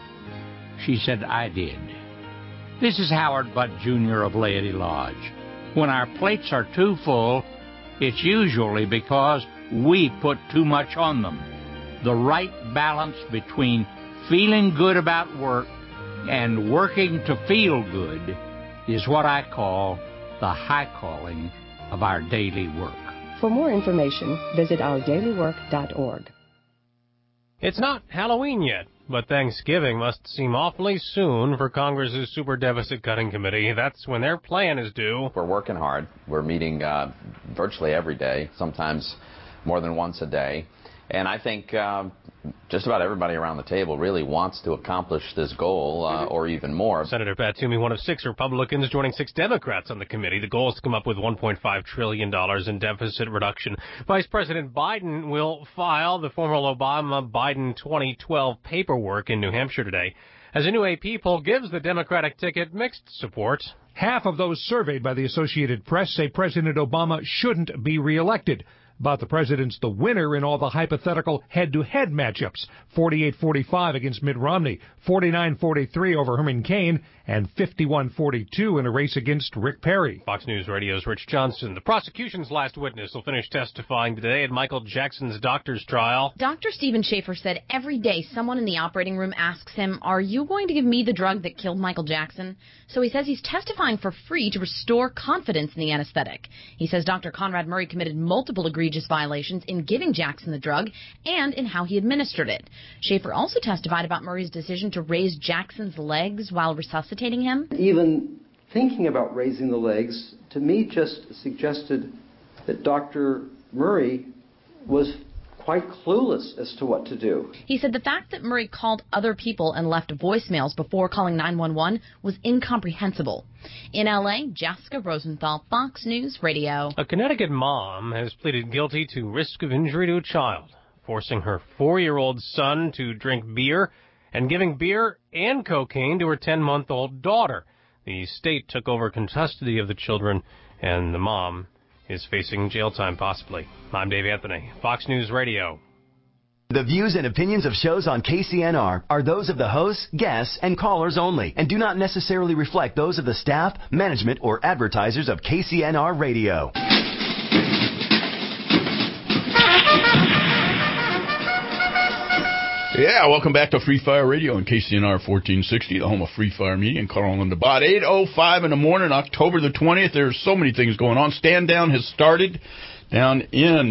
She said, I did. This is Howard Butt Jr. of Laity Lodge. When our plates are too full, it's usually because we put too much on them. The right balance between feeling good about work and working to feel good is what I call the high calling of our daily work. For more information, visit ourdailywork.org. It's not Halloween yet, but Thanksgiving must seem awfully soon for Congress's Super Deficit Cutting Committee. That's when their plan is due. We're working hard. We're meeting virtually every day, sometimes more than once a day. And I think just about everybody around the table really wants to accomplish this goal or even more. Senator Pat Toomey, one of 6 Republicans, joining 6 Democrats on the committee. The goal is to come up with $1.5 trillion in deficit reduction. Vice President Biden will file the former Obama-Biden 2012 paperwork in New Hampshire today, as a new AP poll gives the Democratic ticket mixed support. Half of those surveyed by the Associated Press say President Obama shouldn't be reelected. But the president's the winner in all the hypothetical head-to-head matchups, 48-45 against Mitt Romney, 49-43 over Herman Cain, and 51-42 in a race against Rick Perry. Fox News Radio's Rich Johnson. The prosecution's last witness will finish testifying today at Michael Jackson's doctor's trial. Dr. Stephen Schaefer said every day someone in the operating room asks him, are you going to give me the drug that killed Michael Jackson? So he says he's testifying for free to restore confidence in the anesthetic. He says Dr. Conrad Murray committed multiple egregious violations in giving Jackson the drug and in how he administered it. Schaefer also testified about Murray's decision to raise Jackson's legs while resuscitating him. Even thinking about raising the legs, to me, just suggested that Dr. Murray was quite clueless as to what to do. He said the fact that Murray called other people and left voicemails before calling 911 was incomprehensible. In L.A., Jessica Rosenthal, Fox News Radio. A Connecticut mom has pleaded guilty to risk of injury to a child, forcing her 4-year-old son to drink beer and giving beer and cocaine to her 10-month-old daughter. The state took over custody of the children, and the mom is facing jail time possibly. I'm Dave Anthony, Fox News Radio. The views and opinions of shows on KCNR are those of the hosts, guests, and callers only, and do not necessarily reflect those of the staff, management, or advertisers of KCNR Radio. Yeah, welcome back to Free Fire Radio on KCNR 1460, the home of Free Fire Media, and Carl and Bot. 8:05 in the morning, October the 20th. There's so many things going on. Stand Down has started down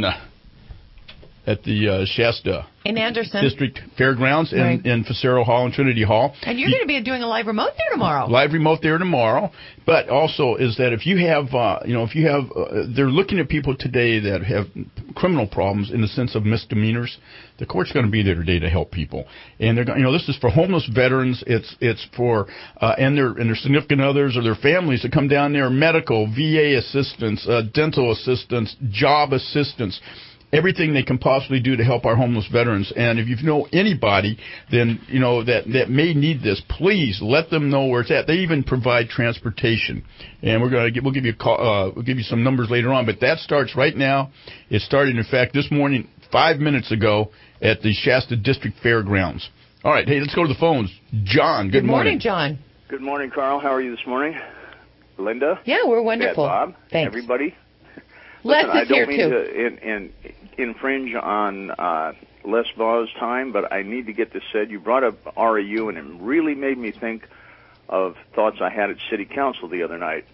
at the Shasta in Anderson District Fairgrounds in Facero Hall and Trinity Hall. And you're going to be doing a live remote there tomorrow. Live remote there tomorrow. But also is that if you have, they're looking at people today that have criminal problems in the sense of misdemeanors. The court's going to be there today to help people. And they're going, this is for homeless veterans. It's for and their significant others or their families that come down there. Medical, VA assistance, dental assistance, job assistance. Everything they can possibly do to help our homeless veterans. And if you know anybody, then that may need this, please let them know where it's at. They even provide transportation, and we'll give you a call. We'll give you some numbers later on. But that starts right now. It started, in fact, this morning, 5 minutes ago, at the Shasta District Fairgrounds. All right, hey, let's go to the phones. John, good morning. John. Good morning, Carl. How are you this morning? Linda? Yeah, we're wonderful. Bob? Thanks. Everybody? Les Listen, is here, too. I don't mean to infringe on Les Vaugh's time, but I need to get this said. You brought up REU, and it really made me think of thoughts I had at City Council the other night,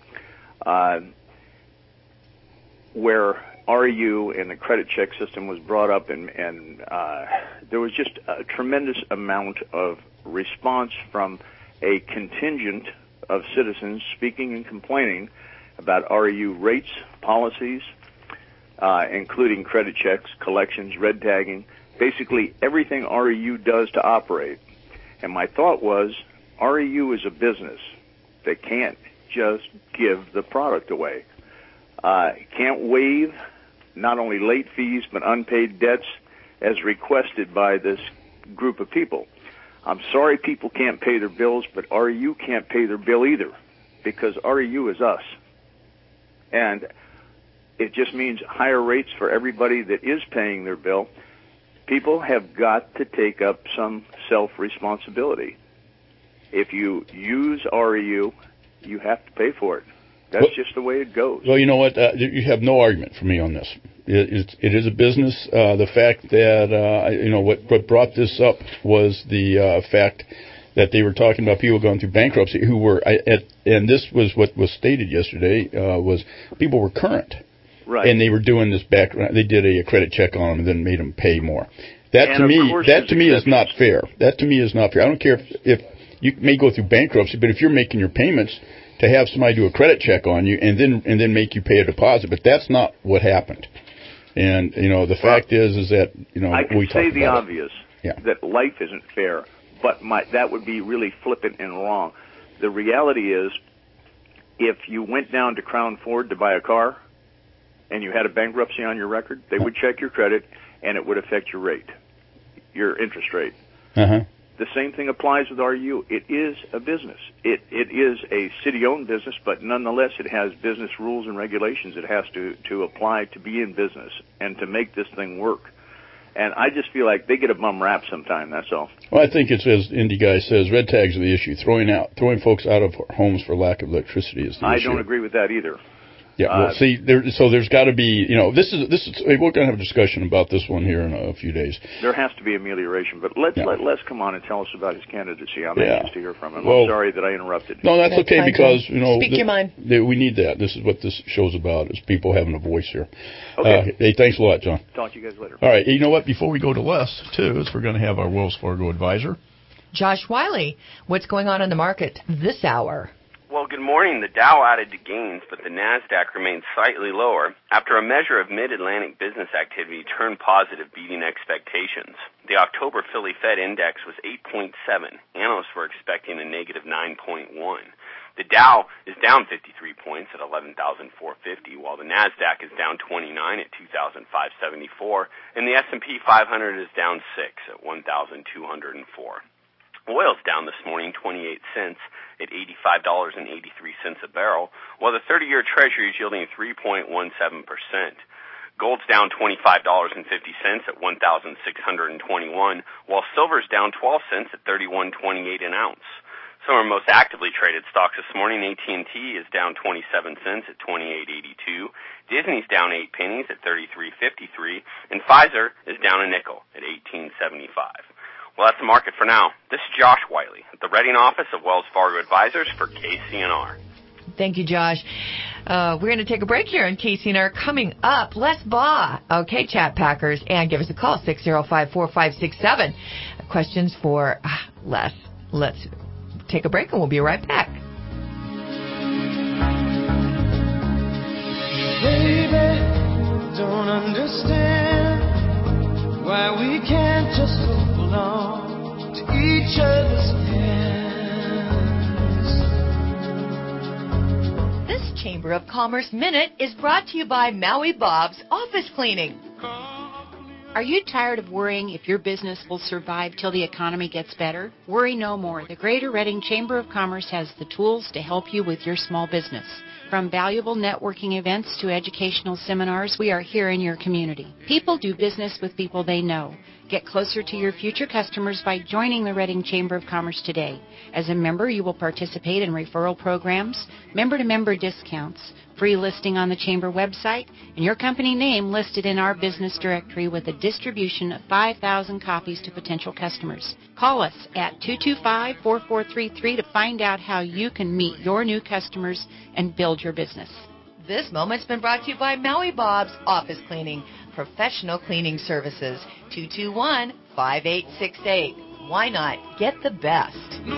where REU and the credit check system was brought up, and there was just a tremendous amount of response from a contingent of citizens speaking and complaining about REU rates, policies, including credit checks, collections, red tagging, basically everything REU does to operate. And my thought was, REU is a business. They can't just give the product away. Can't waive not only late fees but unpaid debts as requested by this group of people. I'm sorry people can't pay their bills, but REU can't pay their bill either, because REU is us. And it just means higher rates for everybody that is paying their bill. People have got to take up some self-responsibility. If you use REU, you have to pay for it. That's just the way it goes. Well, you know what? You have no argument for me on this. It is a business. The fact that, what brought this up was the fact that they were talking about people going through bankruptcy who were, and this was what was stated yesterday, was people were current. Right. And they were doing this background. They did a credit check on them and then made them pay more. That to me is not fair. That to me is not fair. I don't care if you may go through bankruptcy, but if you're making your payments, to have somebody do a credit check on you and then make you pay a deposit, but that's not what happened. And the fact is that I can say the obvious, yeah, that life isn't fair, but that would be really flippant and wrong. The reality is, if you went down to Crown Ford to buy a car and you had a bankruptcy on your record, they would check your credit and it would affect your rate, your interest rate. Uh-huh. The same thing applies with REU. It is a business. It is a city-owned business, but nonetheless it has business rules and regulations it has to apply to be in business and to make this thing work. And I just feel like they get a bum rap sometime, that's all. Well, I think it's, as Indy Guy says, red tags are the issue. Throwing folks out of homes for lack of electricity is the issue. I don't agree with that either. Yeah, well, see, there's got to be, this is. We're going to have a discussion about this one here in a few days. There has to be amelioration, but let Les come on and tell us about his candidacy. I'm anxious to hear from him. I'm sorry that I interrupted. No, that's okay, because speak your mind. We need that. This is what this show's about: is people having a voice here. Okay. Hey, thanks a lot, John. Talk to you guys later. All right. You know what? Before we go to Les, too, is we're going to have our Wells Fargo advisor, Josh Wiley. What's going on in the market this hour? Well, good morning. The Dow added to gains, but the NASDAQ remained slightly lower after a measure of mid-Atlantic business activity turned positive, beating expectations. The October Philly Fed index was 8.7. Analysts were expecting a negative 9.1. The Dow is down 53 points at 11,450, while the NASDAQ is down 29 at 2,574, and the S&P 500 is down 6 at 1,204. Oil's down this morning 28 cents at $85.83 a barrel, while the 30-year Treasury is yielding 3.17%. Gold's down $25.50 at $1,621, while silver's down 12 cents at $31.28 an ounce. Some of our most actively traded stocks this morning: AT&T is down 27 cents at $28.82, Disney's down 8 pennies at $33.53, and Pfizer is down a nickel at $18.75. Well, that's the market for now. This is Josh Wiley at the Reading office of Wells Fargo Advisors for KCNR. Thank you, Josh. We're going to take a break here on KCNR. Coming up, Les Baugh. Okay, Chat Packers, and give us a call, 605-4567. Questions for Les. Let's take a break, and we'll be right back. Baby, don't understand why we can't just hold on to each other's hands. This Chamber of Commerce Minute is brought to you by Maui Bob's Office Cleaning. Are you tired of worrying if your business will survive till the economy gets better? Worry no more. The Greater Reading Chamber of Commerce has the tools to help you with your small business. From valuable networking events to educational seminars, we are here in your community. People do business with people they know. Get closer to your future customers by joining the Reading Chamber of Commerce today. As a member, you will participate in referral programs, member-to-member discounts, free listing on the Chamber website, and your company name listed in our business directory with a distribution of 5,000 copies to potential customers. Call us at 225-4433 to find out how you can meet your new customers and build your business. This moment's been brought to you by Maui Bob's Office Cleaning, professional cleaning services, 221-5868. Why not get the best?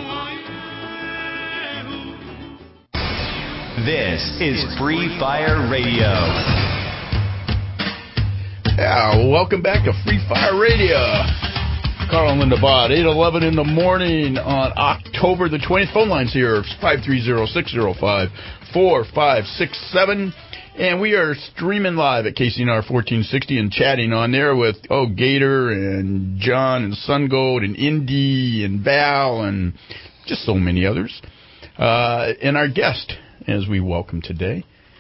This is Free Fire Radio. Yeah, welcome back to Free Fire Radio. Carl and Linda Bott, 8:11 in the morning on October the 20th. Phone lines here, 530-605-4567. And we are streaming live at KCNR 1460 and chatting on there with, Gator and John and Sun Gold and Indy and Val and just so many others. And our guest, as we welcome today,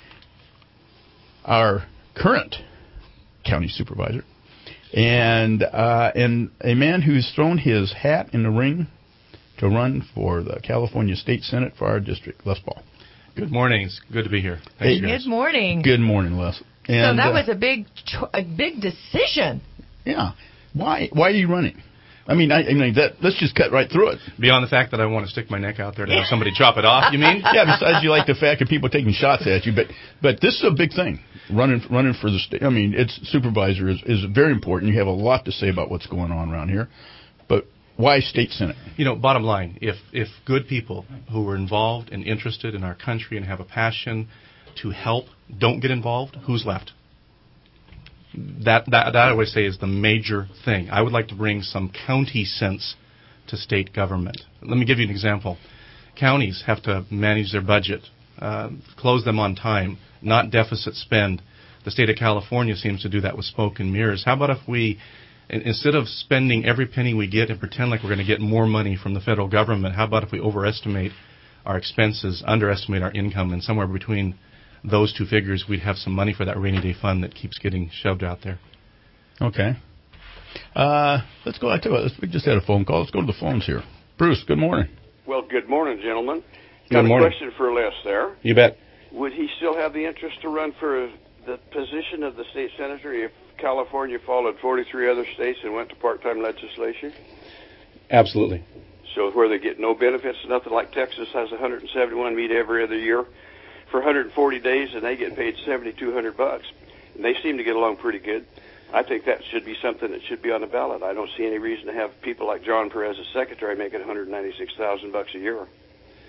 our current county supervisor, and a man who's thrown his hat in the ring to run for the California State Senate for our district, Les Baugh. Good morning. It's good to be here. Thanks, good morning. Good morning, Les. And, so that was a big decision. Yeah. Why are you running? I mean, let's just cut right through it. Beyond the fact that I want to stick my neck out there to have somebody chop it off, you mean? Yeah, besides you like the fact of people taking shots at you. But this is a big thing, running for the state. I mean, it's supervisor is very important. You have a lot to say about what's going on around here. But why state senate? Bottom line, if good people who are involved and interested in our country and have a passion to help don't get involved, who's left? That I always say is the major thing. I would like to bring some county sense to state government. Let me give you an example. Counties have to manage their budget, close them on time, not deficit spend. The state of California seems to do that with smoke and mirrors. How about if we, instead of spending every penny we get and pretend like we're going to get more money from the federal government, how about if we overestimate our expenses, underestimate our income, and somewhere between those two figures, we'd have some money for that rainy day fund that keeps getting shoved out there. Okay. Let's go. We just had a phone call. Let's go to the phones here. Bruce, good morning. Well, good morning, gentlemen. Good morning. Got a question for Les there. You bet. Would he still have the interest to run for the position of the state senator if California followed 43 other states and went to part-time legislation? Absolutely. So where they get no benefits, nothing like Texas has 171 meet every other year for 140 days, and they get paid $7,200, and they seem to get along pretty good. I think that should be something that should be on the ballot. I don't see any reason to have people like John Perez as secretary making $196,000 a year.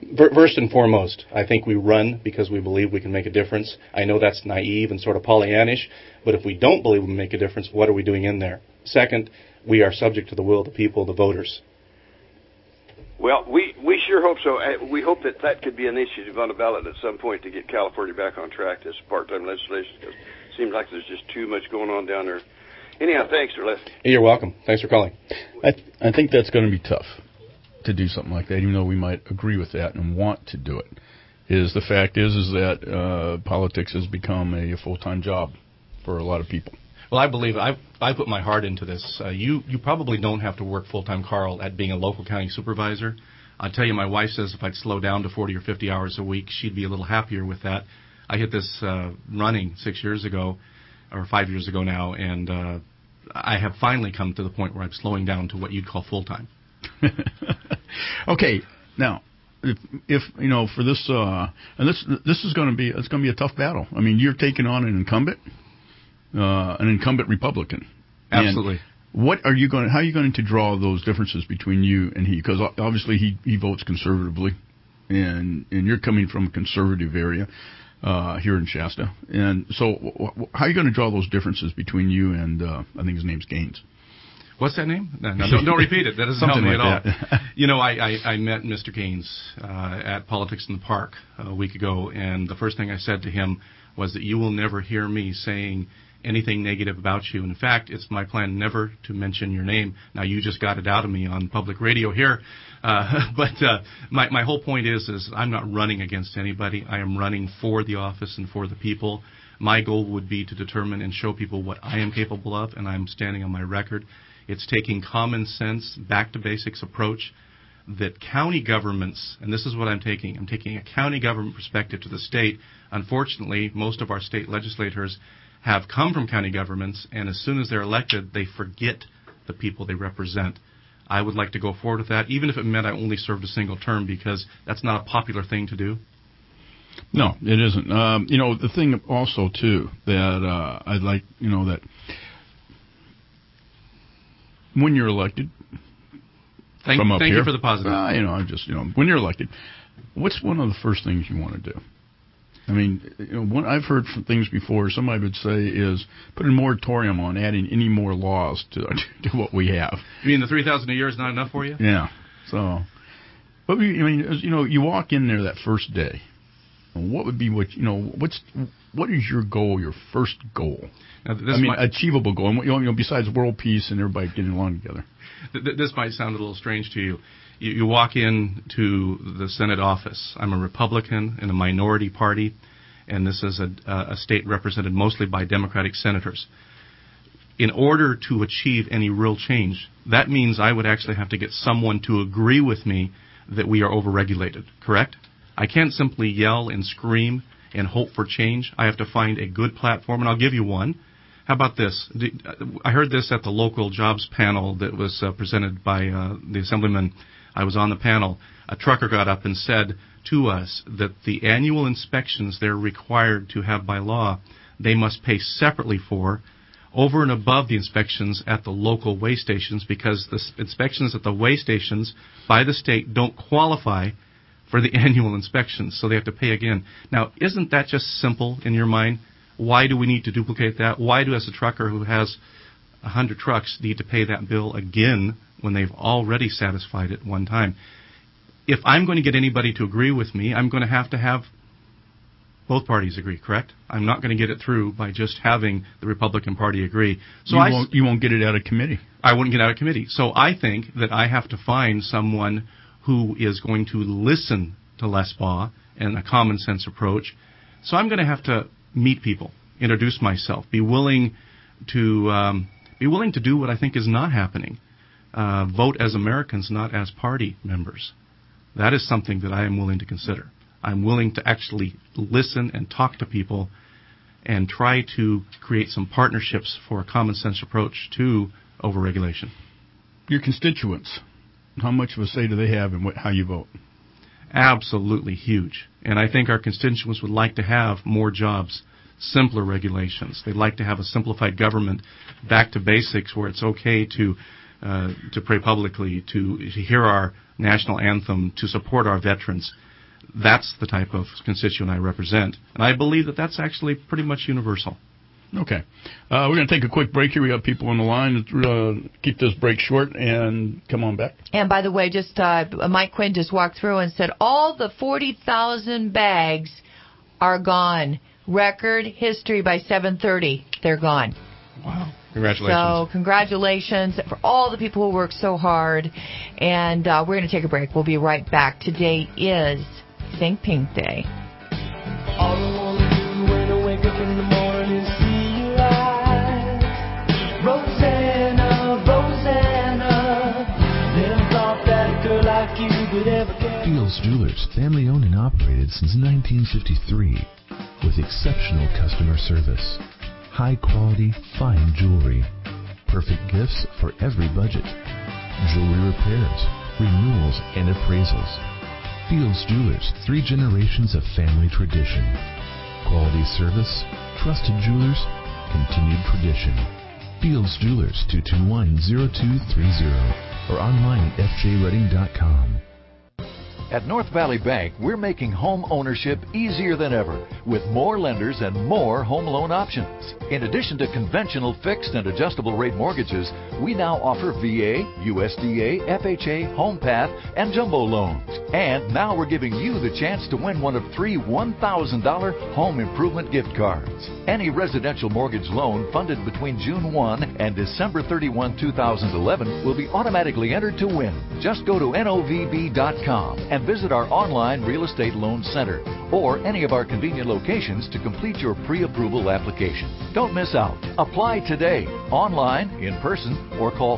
First and foremost, I think we run because we believe we can make a difference. I know that's naive and sort of Pollyannish, but if we don't believe we can make a difference, what are we doing in there? Second, we are subject to the will of the people, the voters. Well, we sure hope so. We hope that could be an issue on the ballot at some point to get California back on track as part-time legislation, because it seems like there's just too much going on down there. Anyhow, thanks, Sir Les. Hey, you're welcome. Thanks for calling. I think that's going to be tough to do something like that, even though we might agree with that and want to do it. The fact is that politics has become a full-time job for a lot of people. Well, I believe I put my heart into this. You probably don't have to work full-time, Carl, at being a local county supervisor. I'll tell you, my wife says if I'd slow down to 40 or 50 hours a week, she'd be a little happier with that. I hit this running 6 years ago, or 5 years ago now, and I have finally come to the point where I'm slowing down to what you'd call full-time. Okay, now, if you know, for this, and this is going to be a tough battle. I mean, you're taking on an incumbent Republican. Absolutely. And how are you going to draw those differences between you and he? Because obviously he votes conservatively, and you're coming from a conservative area here in Shasta. And so how are you going to draw those differences between you and I think his name's Gaines? What's that name? No, don't repeat it. That doesn't help me at all. You know, I met Mr. Gaines at Politics in the Park a week ago, and the first thing I said to him was that you will never hear me saying anything negative about you. In fact, it's my plan never to mention your name. Now, you just got it out of me on public radio here. But my whole point is I'm not running against anybody. I am running for the office and for the people. My goal would be to determine and show people what I am capable of, and I'm standing on my record. It's taking common sense, back to basics approach that county governments, and this is what I'm taking a county government perspective to the state. Unfortunately, most of our state legislators have come from county governments, and as soon as they're elected, they forget the people they represent. I would like to go forward with that, even if it meant I only served a single term, because that's not a popular thing to do. No, it isn't. You know, the thing also, too, that I'd like, you know, that when you're elected, Thank you for the positive. You know, I'm just, you know, when you're elected, what's one of the first things you want to do? I mean, you know, what I've heard from things before, somebody would say is put a moratorium on adding any more laws to what we have. You mean the 3,000 a year is not enough for you? Yeah. So, but I mean, you know, you walk in there that first day. What would be what is your goal? Your first goal? Now, achievable goal. And, you know, besides world peace and everybody getting along together. This might sound a little strange to you. You walk into the Senate office. I'm a Republican in a minority party, and this is a state represented mostly by Democratic senators. In order to achieve any real change, that means I would actually have to get someone to agree with me that we are overregulated, correct? I can't simply yell and scream and hope for change. I have to find a good platform, and I'll give you one. How about this? I heard this at the local jobs panel that was presented by the assemblyman. I was on the panel. A trucker got up and said to us that the annual inspections they're required to have by law, they must pay separately for, over and above the inspections at the local weigh stations, because the inspections at the weigh stations by the state don't qualify for the annual inspections, so they have to pay again. Now, isn't that just simple in your mind? Why do we need to duplicate that? Why do, as a trucker who has 100 trucks, need to pay that bill again when they've already satisfied it one time? If I'm going to get anybody to agree with me, I'm going to have both parties agree, correct? I'm not going to get it through by just having the Republican Party agree. So you won't get it out of committee. I wouldn't get out of committee. So I think that I have to find someone who is going to listen to Les Baugh and a common sense approach. So I'm going to have to meet people, introduce myself, be willing to do what I think is not happening. Vote as Americans, not as party members. That is something that I am willing to consider. I'm willing to actually listen and talk to people and try to create some partnerships for a common sense approach to overregulation. Your constituents, how much of a say do they have in how you vote? Absolutely huge. And I think our constituents would like to have more jobs, simpler regulations. They'd like to have a simplified government, back to basics, where it's okay to pray publicly, to hear our national anthem, to support our veterans. That's the type of constituent I represent, and I believe that that's actually pretty much universal. Okay. We're going to take a quick break here. We got people on the line. Keep this break short and come on back. And by the way, just Mike Quinn just walked through and said all the 40,000 bags are gone. Record history by 7:30. They're gone. Wow. Congratulations. So congratulations for all the people who worked so hard. And we're going to take a break. We'll be right back. Today is St. Pink Day. All I wanna do when I wake up in the morning is see your eyes. Rosanna, Rosanna, never thought that a girl like you would ever get. Fields Jewelers, family owned and operated since 1953, with exceptional customer service, high quality, fine jewelry, perfect gifts for every budget, jewelry repairs, renewals, and appraisals. Fields Jewelers, 3 generations of family tradition. Quality service, trusted jewelers, continued tradition. Fields Jewelers, 221-0230, or online at fjredding.com. At North Valley Bank, we're making home ownership easier than ever with more lenders and more home loan options. In addition to conventional fixed and adjustable rate mortgages, we now offer VA, USDA, FHA, HomePath, and jumbo loans. And now we're giving you the chance to win one of 3 $1,000 home improvement gift cards. Any residential mortgage loan funded between June 1 and December 31, 2011 will be automatically entered to win. Just go to novb.com and visit our online real estate loan center or any of our convenient locations to complete your pre-approval application. Don't miss out. Apply today, online, in person, or call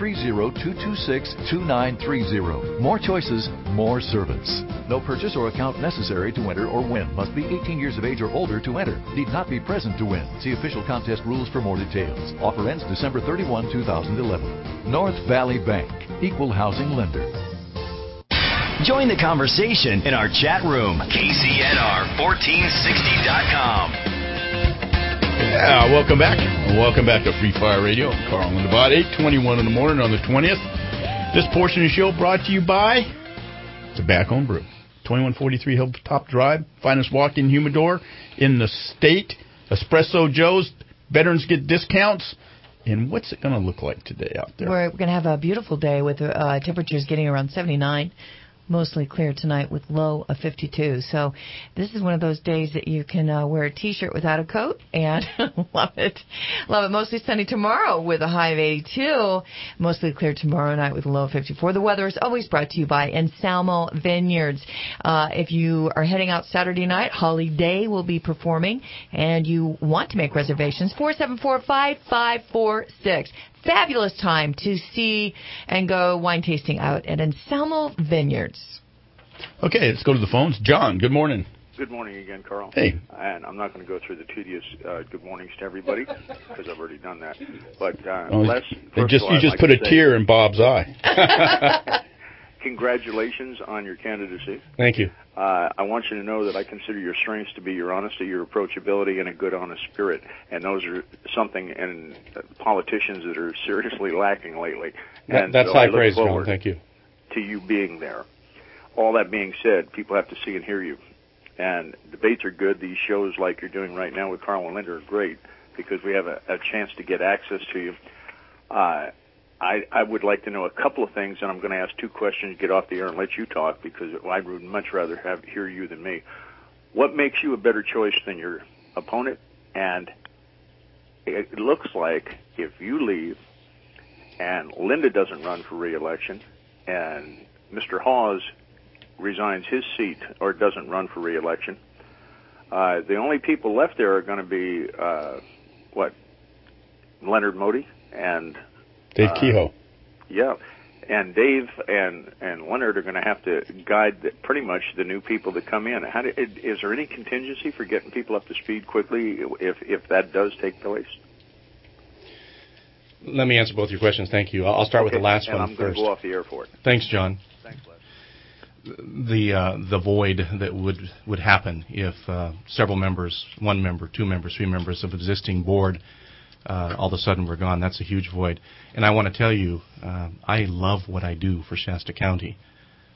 530-226-2930. More choices, more service. No purchase or account necessary to enter or win. Must be 18 years of age or older to enter. Need not be present to win. See official contest rules for more details. Offer ends December 31, 2011. North Valley Bank. Equal housing lender. Join the conversation in our chat room, KCNR1460.com. Yeah, welcome back. Welcome back to Free Fire Radio. I'm Carl Lindabaugh, 8:21 in the morning on the 20th. This portion of the show brought to you by Tobacco and Brew. 2143 Hilltop Drive, finest walk-in humidor in the state. Espresso Joe's, veterans get discounts. And what's it going to look like today out there? We're going to have a beautiful day with temperatures getting around 79. Mostly clear tonight with low of 52. So this is one of those days that you can wear a T-shirt without a coat and love it. Love it. Mostly sunny tomorrow with a high of 82. Mostly clear tomorrow night with a low of 54. The weather is always brought to you by Anselmo Vineyards. If you are heading out Saturday night, Holly Day will be performing, and you want to make reservations, 474-5546. Fabulous time to see and go wine tasting out at Anselmo Vineyards. Okay, let's go to the phones. John, good morning. Good morning again, Carl. Hey. And I'm not going to go through the tedious good mornings to everybody because I've already done that. But you just put a tear in Bob's eye. Congratulations on your candidacy. Thank you. I want you to know that I consider your strengths to be your honesty, your approachability, and a good, honest spirit. And those are something in politicians that are seriously lacking lately. And that's so high praise, John. Thank you. To you being there. All that being said, people have to see and hear you. And debates are good. These shows like you're doing right now with Carl and Linda are great because we have a chance to get access to you. I would like to know a couple of things, and I'm going to ask 2 questions, get off the air and let you talk, because I would much rather hear you than me. What makes you a better choice than your opponent? And it looks like if you leave and Linda doesn't run for re-election and Mr. Hawes resigns his seat or doesn't run for re-election, the only people left there are going to be, Leonard Modi and Dave Kehoe. Yeah, and Dave and Leonard are going to have to guide pretty much the new people that come in. Is there any contingency for getting people up to speed quickly if that does take place? Let me answer both your questions. Thank you. I'll start with the last one I'm going to go off the air for it. Thanks, John. Thanks, Les. The void that would happen if several members, 1 member, 2 members, 3 members of existing board all of a sudden we're gone. That's a huge void. And I want to tell you, I love what I do for Shasta County.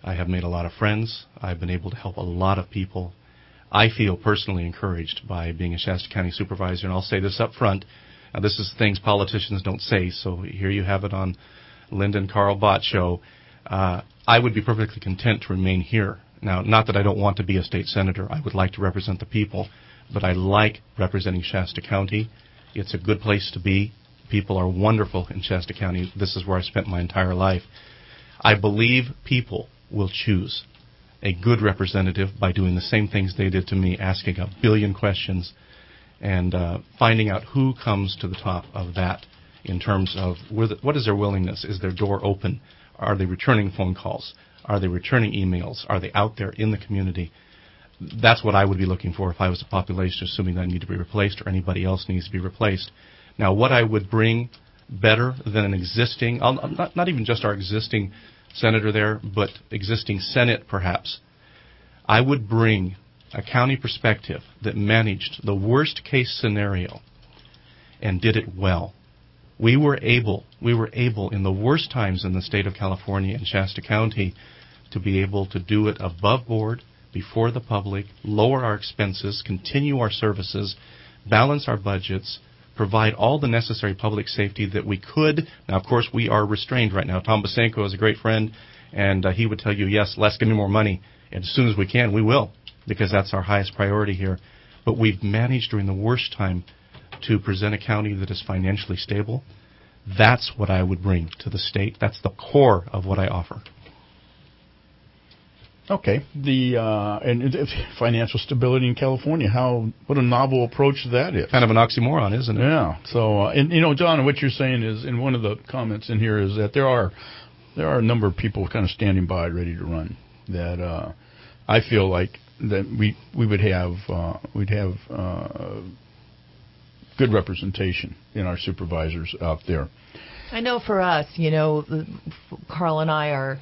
I have made a lot of friends. I've been able to help a lot of people. I feel personally encouraged by being a Shasta County supervisor, and I'll say this up front. Now, this is things politicians don't say, so here you have it on Linda and Carl Bott show. I would be perfectly content to remain here. Now, not that I don't want to be a state senator. I would like to represent the people, but I like representing Shasta County. It's a good place to be. People are wonderful in Shasta County. This is where I spent my entire life. I believe people will choose a good representative by doing the same things they did to me, asking a billion questions and finding out who comes to the top of that in terms of what is their willingness. Is their door open? Are they returning phone calls? Are they returning emails? Are they out there in the community? That's what I would be looking for if I was a population, assuming that I need to be replaced or anybody else needs to be replaced. Now, what I would bring better than an existing, not even just our existing senator there, but existing Senate perhaps, I would bring a county perspective that managed the worst case scenario and did it well. We were able in the worst times in the state of California and Shasta County to be able to do it above board, before the public, lower our expenses, continue our services, balance our budgets, provide all the necessary public safety that we could. Now, of course, we are restrained right now. Tom Basenko is a great friend, and he would tell you, yes, Les, give me more money. And as soon as we can, we will, because that's our highest priority here. But we've managed during the worst time to present a county that is financially stable. That's what I would bring to the state. That's the core of what I offer. Okay. And financial stability in California, what a novel approach that is. Kind of an oxymoron, isn't it? Yeah. So, John, what you're saying is, in one of the comments in here, is that there are a number of people kind of standing by, ready to run. That I feel like that we would have good representation in our supervisors out there. I know for us, Carl and I are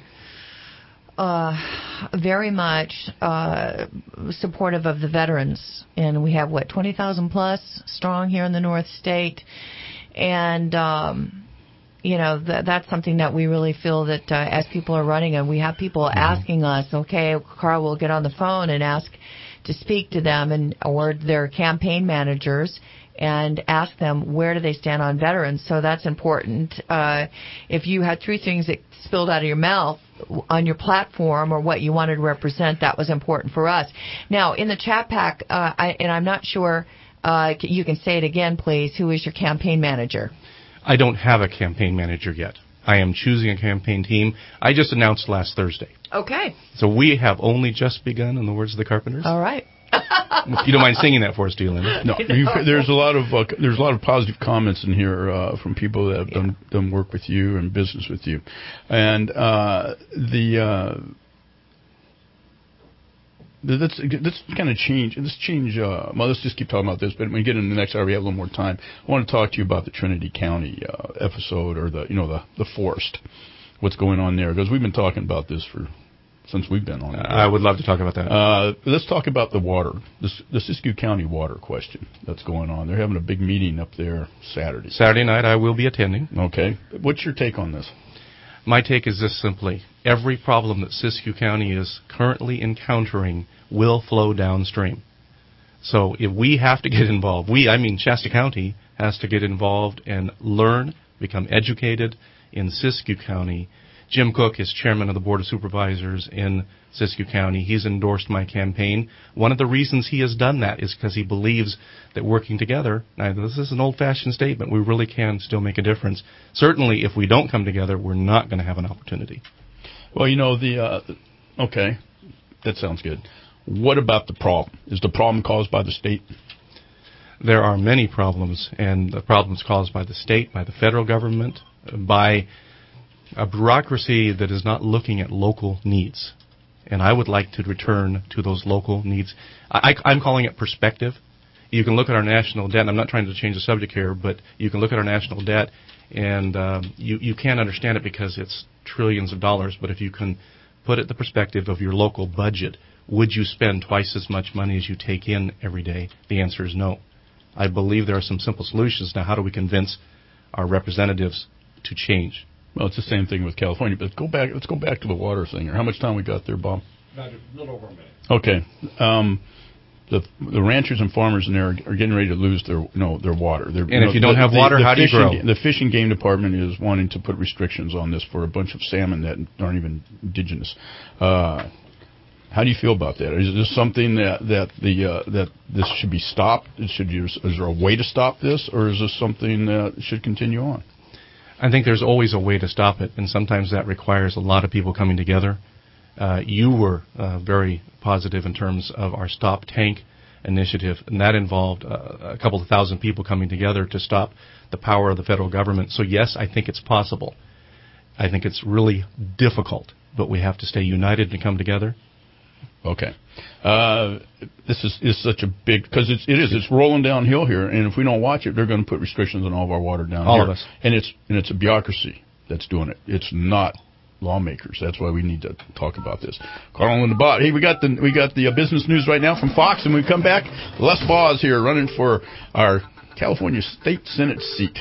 very much supportive of the veterans, and we have 20,000 plus strong here in the North State, and that's something that we really feel that as people are running, and we have people asking us, okay, Carl will get on the phone and ask to speak to them or their campaign managers and ask them where do they stand on veterans. So that's important. If you had three things that spilled out of your mouth on your platform or what you wanted to represent, that was important for us. Now, in the chat pack, and I'm not sure, you can say it again, please, who is your campaign manager? I don't have a campaign manager yet. I am choosing a campaign team. I just announced last Thursday. Okay. So we have only just begun, in the words of the Carpenters. All right. You don't mind singing that for us, do you, Linda? No. There's a lot of positive comments in here from people that have done work with you and business with you, and let's kind of change. Let's change. Well, let's just keep talking about this. But when we get into the next hour, we have a little more time. I want to talk to you about the Trinity County episode, or the forest. What's going on there? Because we've been talking about this since we've been on it. I would love to talk about that. Let's talk about the water, the Siskiyou County water question that's going on. They're having a big meeting up there Saturday. Saturday night, I will be attending. Okay. What's your take on this? My take is this simply. Every problem that Siskiyou County is currently encountering will flow downstream. So if we have to get involved, Shasta County has to get involved and learn, become educated in Siskiyou County. Jim Cook is chairman of the Board of Supervisors in Siskiyou County. He's endorsed my campaign. One of the reasons he has done that is because he believes that working together, now this is an old-fashioned statement, we really can still make a difference. Certainly, if we don't come together, we're not going to have an opportunity. Well, okay, that sounds good. What about the problem? Is the problem caused by the state? There are many problems, and the problems caused by the state, by the federal government, by a bureaucracy that is not looking at local needs. And I would like to return to those local needs. I'm calling it perspective. You can look at our national debt, and I'm not trying to change the subject here, but you can look at our national debt, and you can't understand it because it's trillions of dollars. But if you can put it in the perspective of your local budget, would you spend twice as much money as you take in every day? The answer is no. I believe there are some simple solutions. Now, how do we convince our representatives to change? Well, it's the same thing with California. But let's go back to the water thing. How much time we got there, Bob? About a little over a minute. Okay. The ranchers and farmers in there are getting ready to lose their water. If you don't have water, how do you grow? The Fish and Game Department is wanting to put restrictions on this for a bunch of salmon that aren't even indigenous. How do you feel about that? Is this something that this should be stopped? Is there a way to stop this, or is this something that should continue on? I think there's always a way to stop it, and sometimes that requires a lot of people coming together. You were very positive in terms of our Stop Tank initiative, and that involved a couple of thousand people coming together to stop the power of the federal government. So yes, I think it's possible. I think it's really difficult, but we have to stay united and come together. Okay. This is such a big, because it's rolling downhill here, and if we don't watch it, they're going to put restrictions on all of our water down here. All of us. And it's a bureaucracy that's doing it. It's not lawmakers. That's why we need to talk about this. Carl and the Bot. Hey, we got the business news right now from Fox, and when we come back, Les Baugh here running for our California State Senate seat.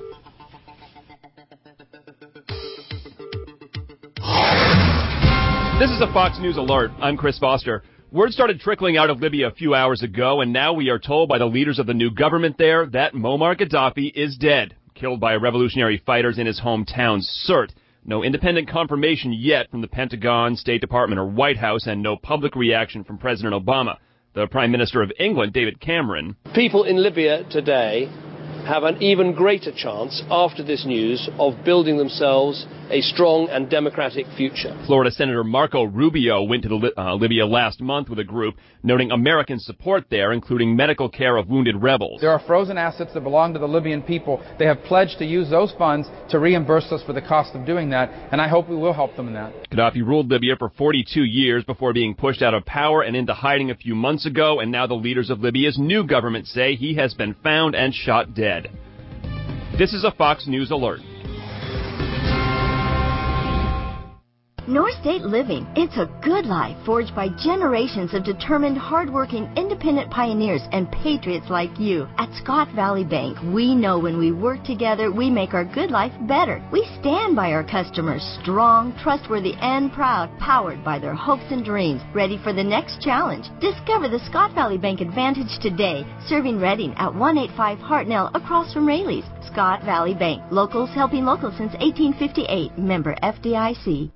This is a Fox News alert. I'm Chris Foster. Word started trickling out of Libya a few hours ago, and now we are told by the leaders of the new government there that Muammar Gaddafi is dead, killed by revolutionary fighters in his hometown, Sirte. No independent confirmation yet from the Pentagon, State Department, or White House, and no public reaction from President Obama. The Prime Minister of England, David Cameron. People in Libya today have an even greater chance after this news of building themselves a strong and democratic future. Florida Senator Marco Rubio went to Libya last month with a group, noting American support there, including medical care of wounded rebels. There are frozen assets that belong to the Libyan people. They have pledged to use those funds to reimburse us for the cost of doing that, and I hope we will help them in that. Gaddafi ruled Libya for 42 years before being pushed out of power and into hiding a few months ago, and now the leaders of Libya's new government say he has been found and shot dead. This is a Fox News alert. North State Living. It's a good life forged by generations of determined, hardworking, independent pioneers and patriots like you. At Scott Valley Bank, we know when we work together, we make our good life better. We stand by our customers, strong, trustworthy, and proud, powered by their hopes and dreams, ready for the next challenge. Discover the Scott Valley Bank Advantage today, serving Redding at 185 Hartnell across from Rayleigh's. Scott Valley Bank, locals helping locals since 1858, member FDIC.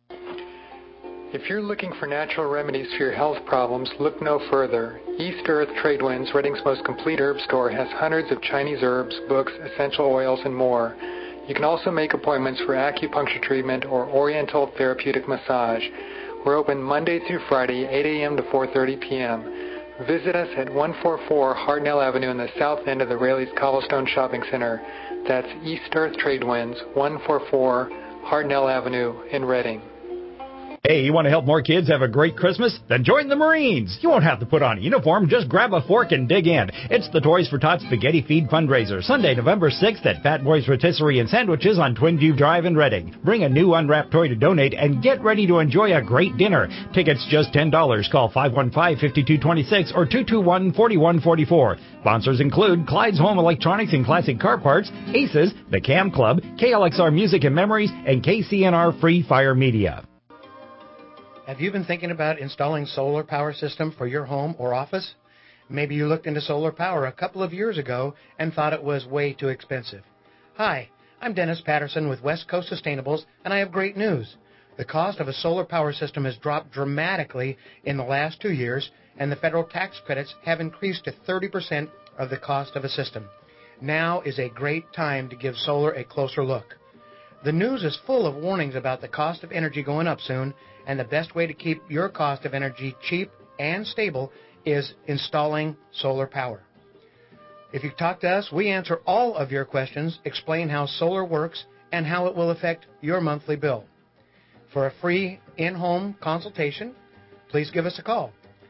If you're looking for natural remedies for your health problems, look no further. East Earth Tradewinds, Redding's most complete herb store, has hundreds of Chinese herbs, books, essential oils, and more. You can also make appointments for acupuncture treatment or oriental therapeutic massage. We're open Monday through Friday, 8 a.m. to 4:30 p.m. Visit us at 144 Hartnell Avenue in the south end of the Rayleigh's Cobblestone Shopping Center. That's East Earth Tradewinds, 144 Hartnell Avenue in Redding. Hey, you want to help more kids have a great Christmas? Then join the Marines. You won't have to put on a uniform. Just grab a fork and dig in. It's the Toys for Tots Spaghetti Feed fundraiser, Sunday, November 6th at Fat Boys Rotisserie and Sandwiches on Twin View Drive in Redding. Bring a new unwrapped toy to donate and get ready to enjoy a great dinner. Tickets just $10. Call 515-5226 or 221-4144. Sponsors include Clyde's Home Electronics and Classic Car Parts, Aces, the Cam Club, KLXR Music and Memories, and KCNR Free Fire Media. Have you been thinking about installing solar power system for your home or office? Maybe you looked into solar power a couple of years ago and thought it was way too expensive. Hi, I'm Dennis Patterson with West Coast Sustainables, and I have great news. The cost of a solar power system has dropped dramatically in the last 2 years, and the federal tax credits have increased to 30% of the cost of a system. Now is a great time to give solar a closer look. The news is full of warnings about the cost of energy going up soon, and the best way to keep your cost of energy cheap and stable is installing solar power. If you talk to us, we answer all of your questions, explain how solar works, and how it will affect your monthly bill. For a free in-home consultation, please give us a call,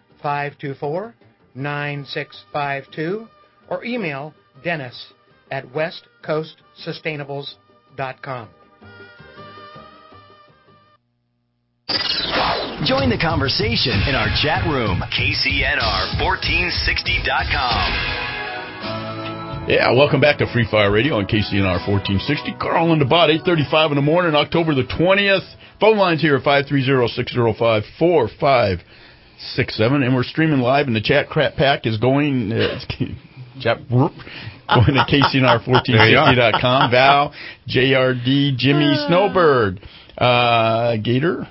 524-9652, or email Dennis at westcoastsustainables.com. Join the conversation in our chat room, KCNR1460.com. Yeah, welcome back to Free Fire Radio on KCNR 1460. Carl and the Bot, 8:35 in the morning, October the 20th. Phone lines here at 530-605-4567. And we're streaming live, and the chat crap pack is going, going to KCNR1460.com. Val, JRD, Jimmy, Snowbird, Gator,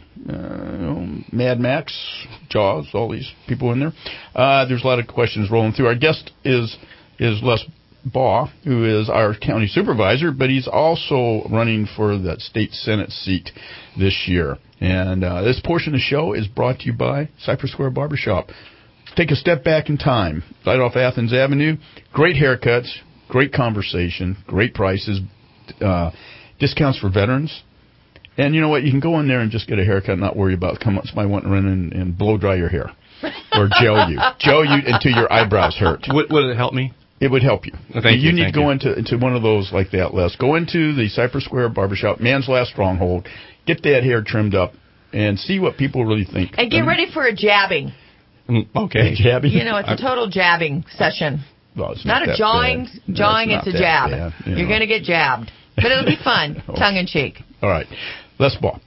Mad Max, Jaws, all these people in there. There's a lot of questions rolling through. Our guest is Les Baugh, who is our county supervisor, but he's also running for that state Senate seat this year. And this portion of the show is brought to you by Cypress Square Barbershop. Take a step back in time, right off Athens Avenue. Great haircuts, great conversation, great prices, discounts for veterans. And you know what? You can go in there and just get a haircut and not worry about somebody wanting to run in and blow dry your hair or gel you until your eyebrows hurt. Would it help me? It would help you. Thank you. You need to go into one of those like that, Les. Go into the Cypress Square Barbershop, man's last stronghold. Get that hair trimmed up and see what people really think. And get ready for a jabbing. Okay. Jabbing? You know, it's a total jabbing session. Well, it's not a jawing, it's a jab. Bad, You're going to get jabbed. But it'll be fun, tongue-in-cheek. All right. Les Baugh.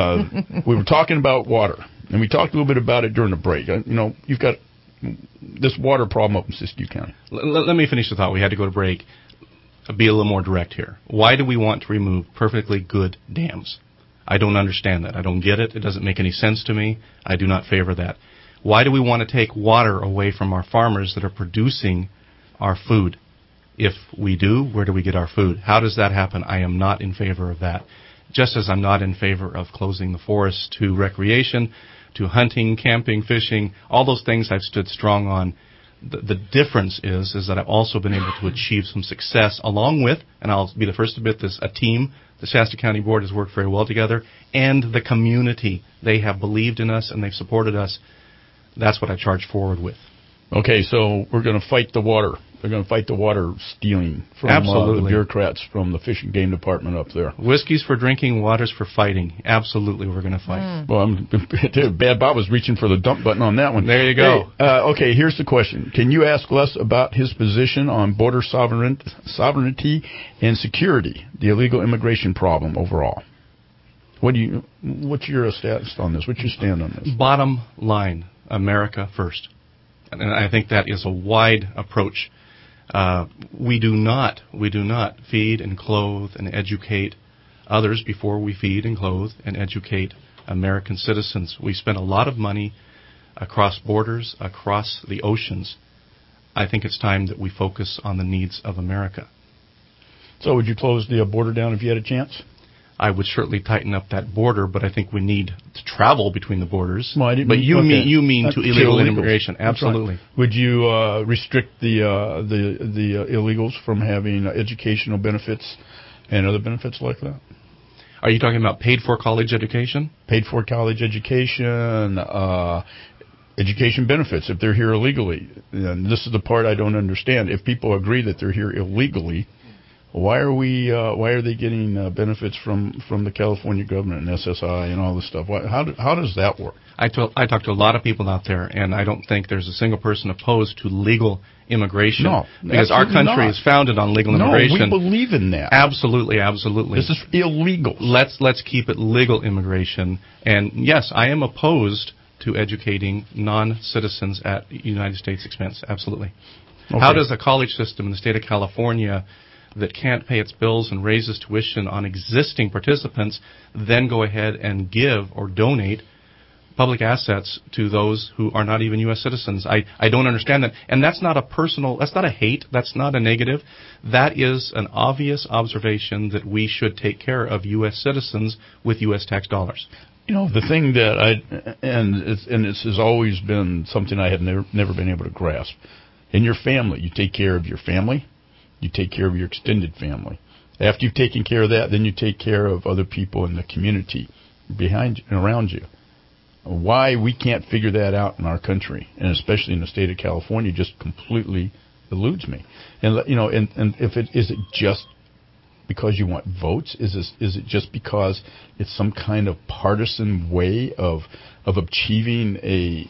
We were talking about water, and we talked a little bit about it during the break. You've got this water problem up in Siskiyou County. Let me finish the thought. We had to go to break. Be a little more direct here. Why do we want to remove perfectly good dams? I don't understand that. I don't get it. It doesn't make any sense to me. I do not favor that. Why do we want to take water away from our farmers that are producing our food? If we do, where do we get our food? How does that happen? I am not in favor of that. Just as I'm not in favor of closing the forest to recreation, to hunting, camping, fishing, all those things I've stood strong on. The difference is that I've also been able to achieve some success along with, and I'll be the first to admit this, a team. The Shasta County Board has worked very well together, and the community. They have believed in us and they've supported us. That's what I charge forward with. Okay, so we're going to fight the water. They're going to fight the water stealing from the bureaucrats from the Fish and Game Department up there. Whiskey's for drinking, water's for fighting. Absolutely, we're going to fight. Well, Bad Bob was reaching for the dump button on that one. There you go. Hey, okay, here's the question. Can you ask Les about his position on border sovereignty and security, the illegal immigration problem overall? What's your status on this? What's your stand on this? Bottom line, America first. And I think that is a wide approach. We do not feed and clothe and educate others before we feed and clothe and educate American citizens. We spend a lot of money across borders, across the oceans. I think it's time that we focus on the needs of America. So would you close the border down if you had a chance? I would certainly tighten up that border, but I think we need to travel between the borders. Well, but you mean to illegal immigration? Absolutely. Right. Would you restrict the illegals from having educational benefits and other benefits like that? Are you talking about paid-for college education? Paid-for college education, education benefits if they're here illegally. And this is the part I don't understand. If people agree that they're here illegally, why are they getting benefits from the California government and SSI and all this stuff? How does that work? I talked to a lot of people out there, and I don't think there's a single person opposed to legal immigration. No, because our country is founded on legal immigration. No, we believe in that. Absolutely. This is illegal. Let's keep it legal immigration. And yes, I am opposed to educating non-citizens at United States expense. Absolutely. Okay. How does a college system in the state of California that can't pay its bills and raises tuition on existing participants then go ahead and give or donate public assets to those who are not even U.S. citizens? I don't understand that. And that's not that's not a hate, that's not a negative. That is an obvious observation that we should take care of U.S. citizens with U.S. tax dollars. You know, the thing that this has always been something I have never been able to grasp. In your family, you take care of your family. You take care of your extended family. After you've taken care of that, then you take care of other people in the community behind you and around you. Why we can't figure that out in our country, and especially in the state of California, just completely eludes me. And if is it just because you want votes? Is it just because it's some kind of partisan way of achieving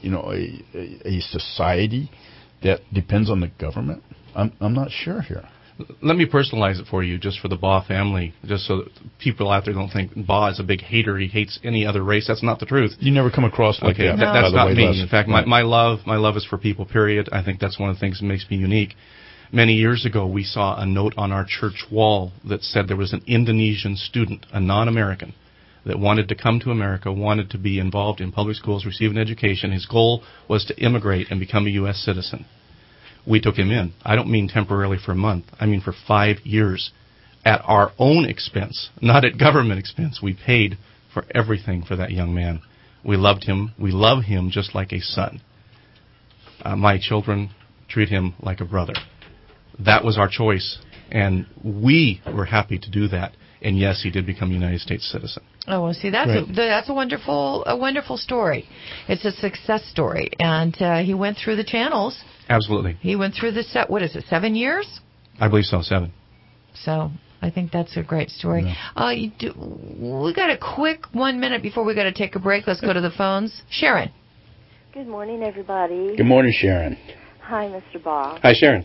a society that depends on the government? I'm not sure here. Let me personalize it for you, just for the Baugh family, just so that people out there don't think Baugh is a big hater. He hates any other race. That's not the truth. You never come across like that. That's not me. Les. In fact, my love is for people, period. I think that's one of the things that makes me unique. Many years ago, we saw a note on our church wall that said there was an Indonesian student, a non-American, that wanted to come to America, wanted to be involved in public schools, receive an education. His goal was to immigrate and become a U.S. citizen. We took him in. I don't mean temporarily for a month. I mean for 5 years at our own expense, not at government expense. We paid for everything for that young man. We loved him. We love him just like a son. My children treat him like a brother. That was our choice, and we were happy to do that. And yes, he did become a United States citizen. Oh, well, see, that's a wonderful story. It's a success story, and he went through the channels. Absolutely. He went through the 7 years? I believe so, 7. So I think that's a great story. Yeah. We got a quick 1 minute before we got to take a break. Let's go to the phones. Sharon. Good morning, everybody. Good morning, Sharon. Hi, Mr. Baugh. Hi, Sharon.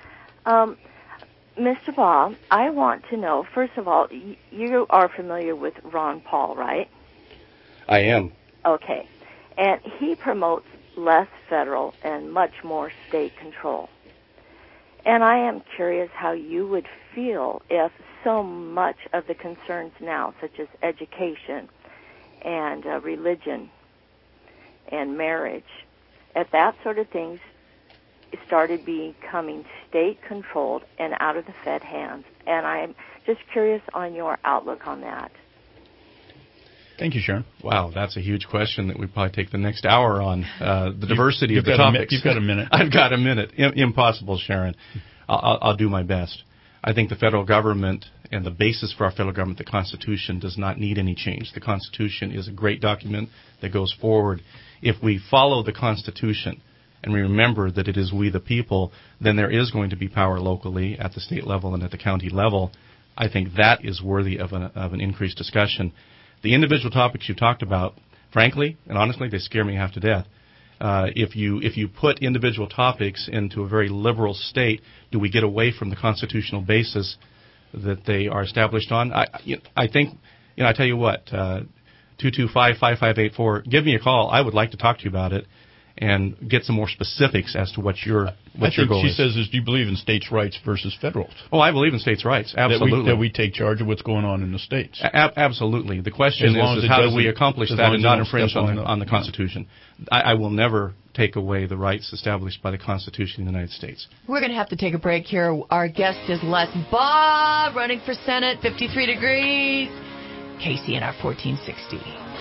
Mr. Baugh, I want to know, first of all, you are familiar with Ron Paul, right? I am. Okay. And he promotes less federal and much more state control. And I am curious how you would feel if so much of the concerns now, such as education and religion and marriage, if that sort of things started becoming state-controlled and out of the Fed hands. And I'm just curious on your outlook on that. Thank you, Sharon. Wow, that's a huge question that we'd probably take the next hour on, the diversity of the topics. You've got a minute. I've got a minute. Impossible, Sharon. I'll do my best. I think the federal government and the basis for our federal government, the Constitution, does not need any change. The Constitution is a great document that goes forward. If we follow the Constitution and we remember that it is we the people, then there is going to be power locally at the state level and at the county level. I think that is worthy of an increased discussion. The individual topics you talked about, frankly and honestly, they scare me half to death. If you put individual topics into a very liberal state, do we get away from the constitutional basis that they are established on? I think, I tell you what, 225-5584, give me a call. I would like to talk to you about it and get some more specifics as to what your goal is. She says, do you believe in states' rights versus federal? Oh, I believe in states' rights, absolutely. That we take charge of what's going on in the states. Absolutely. The question is how do we accomplish that and not infringe on the Constitution? I will never take away the rights established by the Constitution of the United States. We're going to have to take a break here. Our guest is Les Baugh, running for Senate, 53 degrees, KCNR 1460.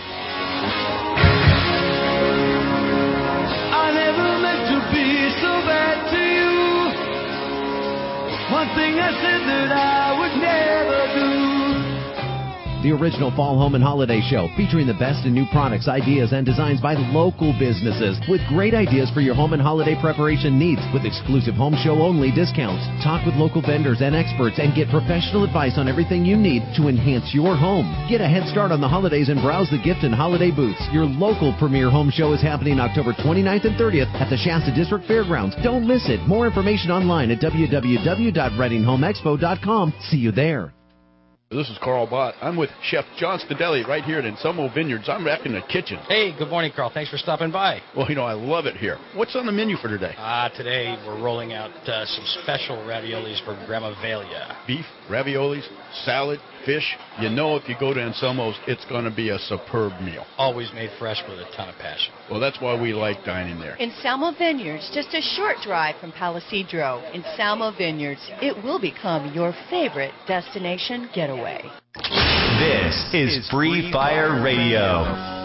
I never meant to be so bad to you. One thing I said that I would never do. The original Fall Home and Holiday Show, featuring the best in new products, ideas, and designs by local businesses, with great ideas for your home and holiday preparation needs, with exclusive home show only discounts. Talk with local vendors and experts and get professional advice on everything you need to enhance your home. Get a head start on the holidays and browse the gift and holiday booths. Your local premier home show is happening October 29th and 30th at the Shasta District Fairgrounds. Don't miss it. More information online at www.readinghomexpo.com. See you there. This is Carl Bott. I'm with Chef John Stadelli right here at Anselmo Vineyards. I'm back in the kitchen. Hey, good morning, Carl. Thanks for stopping by. Well, I love it here. What's on the menu for today? Today we're rolling out some special raviolis for Grandma Velia. Beef, raviolis, salad, fish. If you go to Anselmo's, it's going to be a superb meal. Always made fresh with a ton of passion. Well, that's why we like dining there. Anselmo Vineyards, just a short drive from Palisadro. Anselmo Vineyards, it will become your favorite destination getaway. This is Free Fire Radio.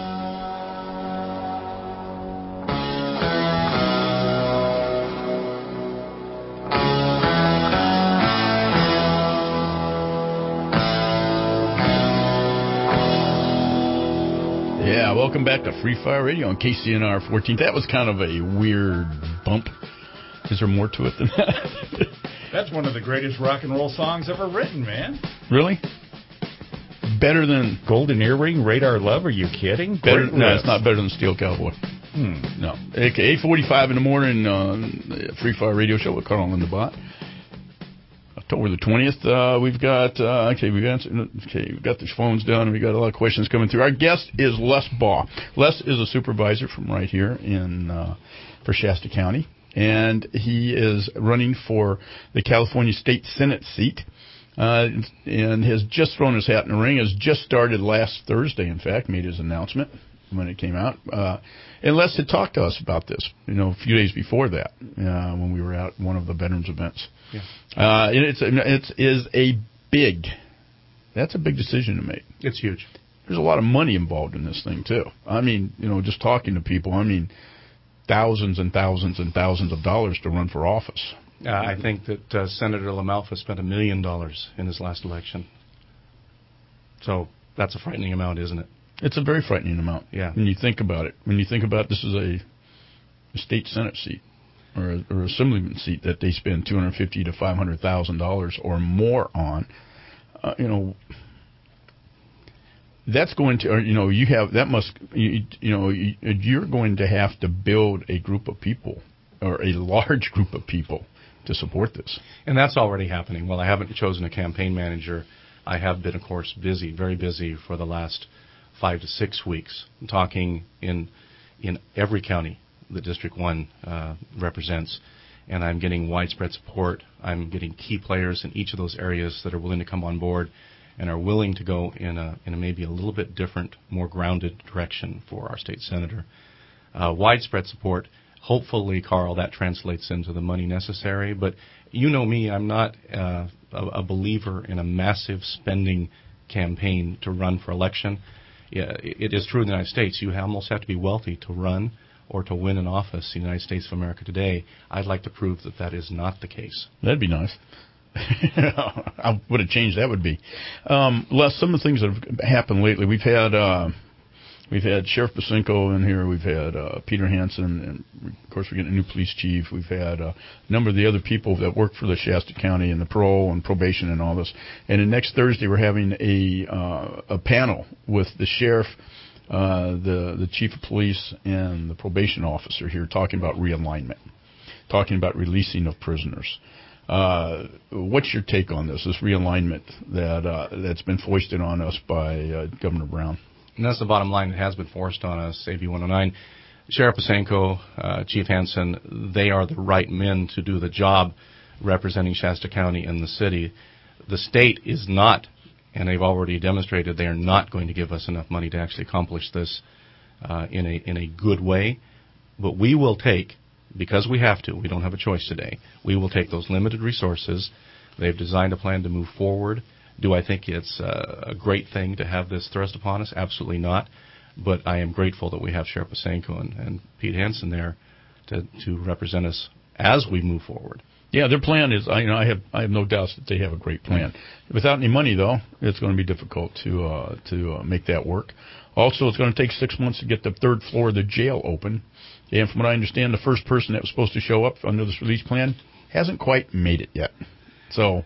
Yeah, welcome back to Free Fire Radio on KCNR 14. That was kind of a weird bump. Is there more to it than that? That's one of the greatest rock and roll songs ever written, man. Really? Better than Golden Earring, Radar Love? Are you kidding? No, it's not better than Steel Cowboy. No. 8:45 in the morning, Free Fire Radio Show with Carl and the Bot. October the 20th. We've got we've got the phones down. We got a lot of questions coming through. Our guest is Les Baugh. Les is a supervisor from right here in for Shasta County, and he is running for the California State Senate seat. And has just thrown his hat in the ring. Has just started last Thursday. In fact, made his announcement when it came out. And Les had talked to us about this, a few days before that, when we were out at one of the veterans events. Yeah. That's a big decision to make. It's huge. There's a lot of money involved in this thing too. I mean, just talking to people, thousands and thousands and thousands of dollars to run for office. I think that Senator LaMalfa spent $1 million in his last election. So that's a frightening amount, isn't it? It's a very frightening amount. Yeah. When you think about it. When you think about this is a state Senate seat or assemblyman seat that they spend $250,000 to $500,000 or more on, that's going to, you're going to have to build a group of people or a large group of people to support this. And that's already happening. Well, I haven't chosen a campaign manager. I have been, of course, busy, very busy for the last 5 to 6 weeks, talking in every county that District 1 represents, and I'm getting widespread support. I'm getting key players in each of those areas that are willing to come on board and are willing to go in a maybe a little bit different, more grounded direction for our state senator. Widespread support. Hopefully, Carl, that translates into the money necessary. But you know me, I'm not a believer in a massive spending campaign to run for election. Yeah, it is true in the United States. You almost have to be wealthy to run or to win an office in the United States of America today. I'd like to prove that that is not the case. That'd be nice. What a change that would be. Les, some of the things that have happened lately, we've had Sheriff Basenko in here. We've had Peter Hansen, and of course we're getting a new police chief. We've had a number of the other people that work for the Shasta County and the parole and probation and all this. And then next Thursday we're having a panel with the sheriff, the chief of police, and the probation officer here talking about realignment, talking about releasing of prisoners. What's your take on this realignment that's been foisted on us by Governor Brown? And that's the bottom line that has been forced on us, AB 109. Sheriff Basenko, Chief Hansen, they are the right men to do the job representing Shasta County and the city. The state is not, and they've already demonstrated they are not going to give us enough money to actually accomplish this in a good way. But we will take, because we have to, we don't have a choice today, we will take those limited resources. They've designed a plan to move forward. Do I think it's a great thing to have this thrust upon us? Absolutely not. But I am grateful that we have Sheriff Basenko and Pete Hansen there to represent us as we move forward. Yeah, their plan is, I have no doubts that they have a great plan. Without any money, though, it's going to be difficult to make that work. Also, it's going to take 6 months to get the third floor of the jail open. And from what I understand, the first person that was supposed to show up under this release plan hasn't quite made it yet. So...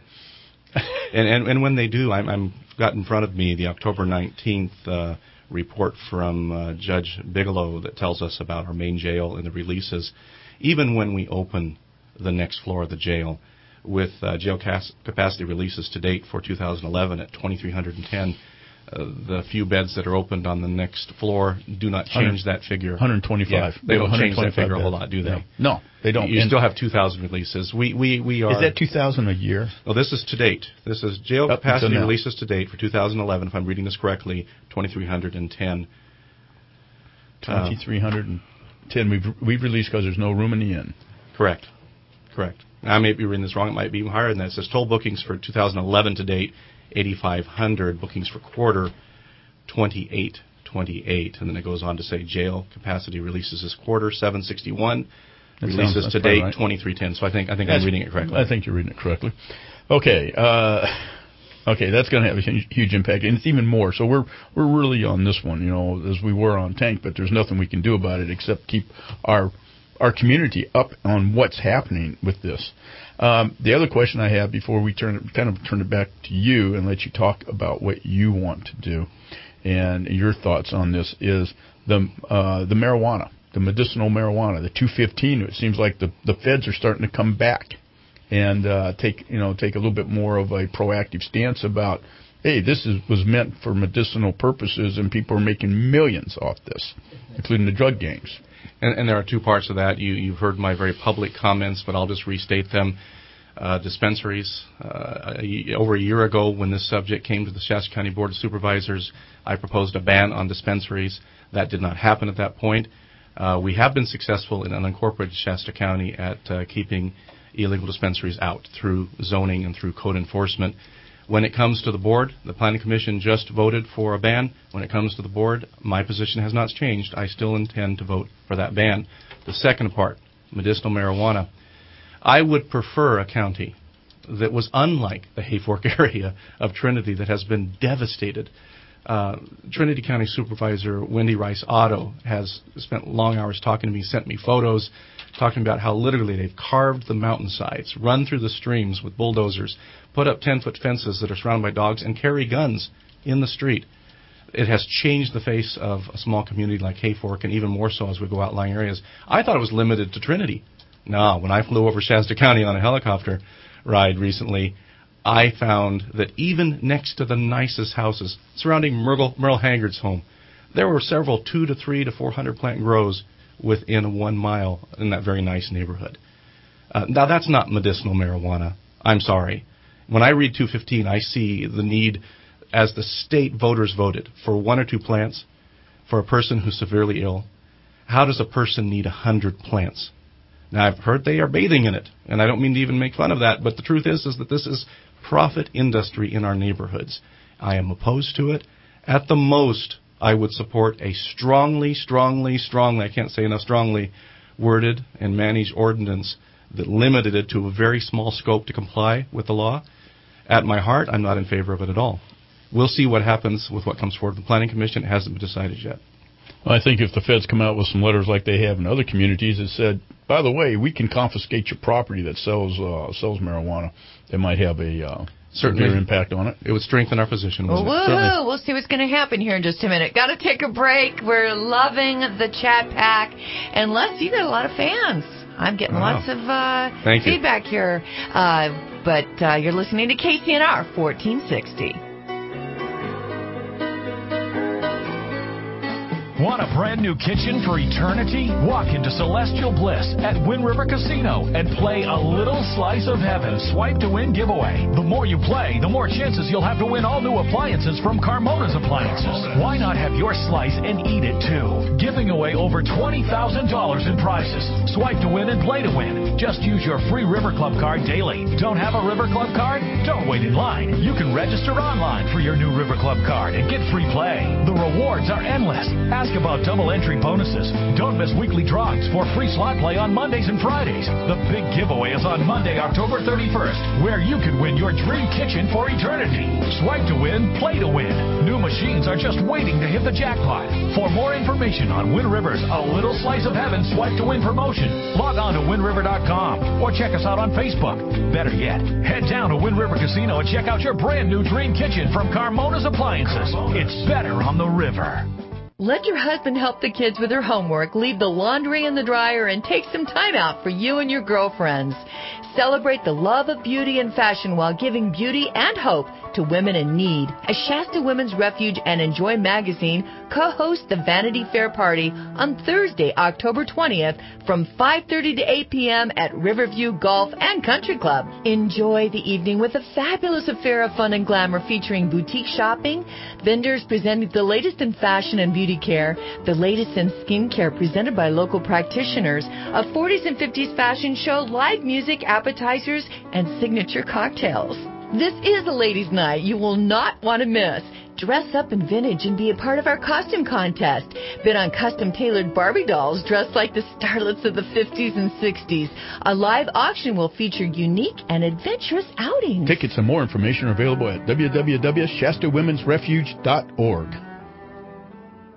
And when they do, I'm got in front of me the October 19th report from Judge Bigelow that tells us about our main jail and the releases. Even when we open the next floor of the jail, with jail capacity releases to date for 2011 at 2,310, the few beds that are opened on the next floor do not change that figure. 125. Yeah, they don't change that figure a whole lot, do they? No, they don't. You still have 2,000 releases. We are. Is that 2,000 a year? Well, this is to date. This is jail capacity releases to date for 2011. If I'm reading this correctly, 2,310. 2,310. We've released because there's no room in the inn. Correct. I may be reading this wrong. It might be even higher than that. It says total bookings for 2011 to date, 8,500. Bookings for quarter, 2,828. And then it goes on to say jail capacity releases this quarter, 761. Releases to date, right. 2,310. So I think I'm reading it correctly. I think you're reading it correctly. Okay. That's going to have a huge impact, and it's even more. So we're really on this one, as we were on Tank, but there's nothing we can do about it except keep our community up on what's happening with this. The other question I have before we turn it back to you and let you talk about what you want to do and your thoughts on this is the marijuana, the medicinal marijuana, the 215. It seems like the feds are starting to come back and take a little bit more of a proactive stance about, hey, this was meant for medicinal purposes, and people are making millions off this, including the drug gangs. And there are two parts of that. You've heard my very public comments, but I'll just restate them. Dispensaries. Over a year ago, when this subject came to the Shasta County Board of Supervisors, I proposed a ban on dispensaries. That did not happen at that point. We have been successful in unincorporated Shasta County at keeping illegal dispensaries out through zoning and through code enforcement. When it comes to the board, the Planning Commission just voted for a ban. When it comes to the board, my position has not changed. I still intend to vote for that ban. The second part, medicinal marijuana. I would prefer a county that was unlike the Hayfork area of Trinity that has been devastated. Trinity County Supervisor Wendy Rice Otto has spent long hours talking to me, sent me photos, talking about how literally they've carved the mountainsides, run through the streams with bulldozers, put up 10-foot fences that are surrounded by dogs, and carry guns in the street. It has changed the face of a small community like Hayfork, and even more so as we go outlying areas. I thought it was limited to Trinity. No, when I flew over Shasta County on a helicopter ride recently, I found that even next to the nicest houses surrounding Merle Haggard's home, there were several 200 to 300 to 400 plant grows within 1 mile in that very nice neighborhood. Now, that's not medicinal marijuana. I'm sorry. When I read 215, I see the need, as the state voters voted, for 1 or 2 plants for a person who's severely ill. How does a person need 100 plants? Now, I've heard they are bathing in it, and I don't mean to even make fun of that, but the truth is that this is profit industry in our neighborhoods. I am opposed to it. At the most, I would support a strongly, I can't say enough strongly, worded and managed ordinance that limited it to a very small scope to comply with the law. At my heart, I'm not in favor of it at all. We'll see what happens with what comes forward from the Planning Commission. It hasn't been decided yet. Well, I think if the feds come out with some letters like they have in other communities that said, by the way, we can confiscate your property that sells marijuana, it might have a severe impact on it. It would strengthen our position. Whoa, we'll see what's going to happen here in just a minute. Got to take a break. We're loving the chat pack. And Les, you got a lot of fans. I'm getting lots of feedback here. But you're listening to KCNR 1460. Want a brand new kitchen for eternity? Walk into Celestial Bliss at Wind River Casino and play a little slice of heaven Swipe to Win giveaway. The more you play, the more chances you'll have to win all new appliances from Carmona's Appliances. Why not have your slice and eat it too? Giving away over $20,000 in prizes. Swipe to win and play to win. Just use your free River Club card daily. Don't have a River Club card? Don't wait in line. You can register online for your new River Club card and get free play. The rewards are endless. Ask about double entry bonuses. Don't miss weekly drawings for free slot play on Mondays and Fridays. The big giveaway is on Monday, October 31st, where you can win your dream kitchen for eternity. Swipe to win, play to win. New machines are just waiting to hit the jackpot. For more information on Wind River's A Little Slice of Heaven Swipe to Win promotion, log on to windriver.com or check us out on Facebook. Better yet, head down to Wind River Casino and check out your brand new dream kitchen from Carmona's Appliances. It's better on the river. Let your husband help the kids with their homework, leave the laundry in the dryer, and take some time out for you and your girlfriends. Celebrate the love of beauty and fashion while giving beauty and hope to women in need. As Shasta Women's Refuge and Enjoy magazine co-host the Vanity Fair Party on Thursday, October 20th from 5:30 to 8 p.m. at Riverview Golf and Country Club. Enjoy the evening with a fabulous affair of fun and glamour featuring boutique shopping, vendors presenting the latest in fashion and beauty care, the latest in skincare presented by local practitioners, a 40s and 50s fashion show, live music, appetizers, and signature cocktails. This is a ladies' night you will not want to miss. Dress up in vintage and be a part of our costume contest. Bid on custom-tailored Barbie dolls dressed like the starlets of the 50s and 60s. A live auction will feature unique and adventurous outings. Tickets and more information are available at www.shastawomensrefuge.org.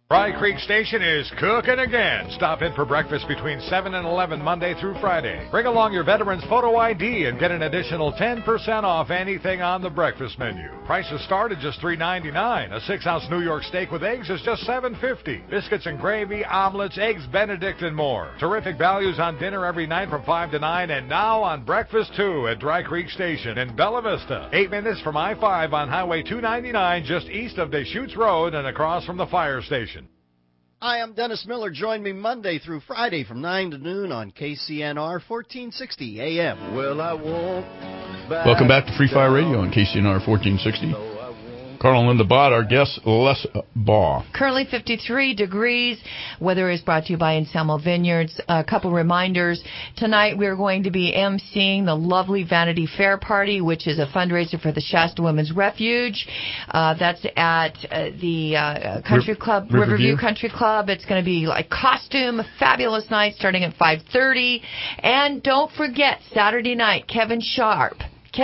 Dry Creek Station is cooking again. Stop in for breakfast between 7 and 11 Monday through Friday. Bring along your veteran's photo ID and get an additional 10% off anything on the breakfast menu. Prices start at just $3.99. A 6-ounce New York steak with eggs is just $7.50. Biscuits and gravy, omelets, eggs Benedict, and more. Terrific values on dinner every night from 5 to 9, and now on breakfast too at Dry Creek Station in Bella Vista. 8 minutes from I-5 on Highway 299, just east of Deschutes Road and across from the fire station. Hi, I'm Dennis Miller. Join me Monday through Friday from 9 to noon on KCNR 1460 AM. Well, I won't Welcome back to Free Fire Radio on KCNR 1460. Carl and Linda Bott, our guest, Les Baugh. Currently 53 degrees. Weather is brought to you by Anselmo Vineyards. A couple reminders. Tonight we're going to be emceeing the lovely Vanity Fair Party, which is a fundraiser for the Shasta Women's Refuge. That's at the Country Club, Riverview Country Club. It's going to be like costume, a fabulous night starting at 5:30. And don't forget, Saturday night, Kevin Sharp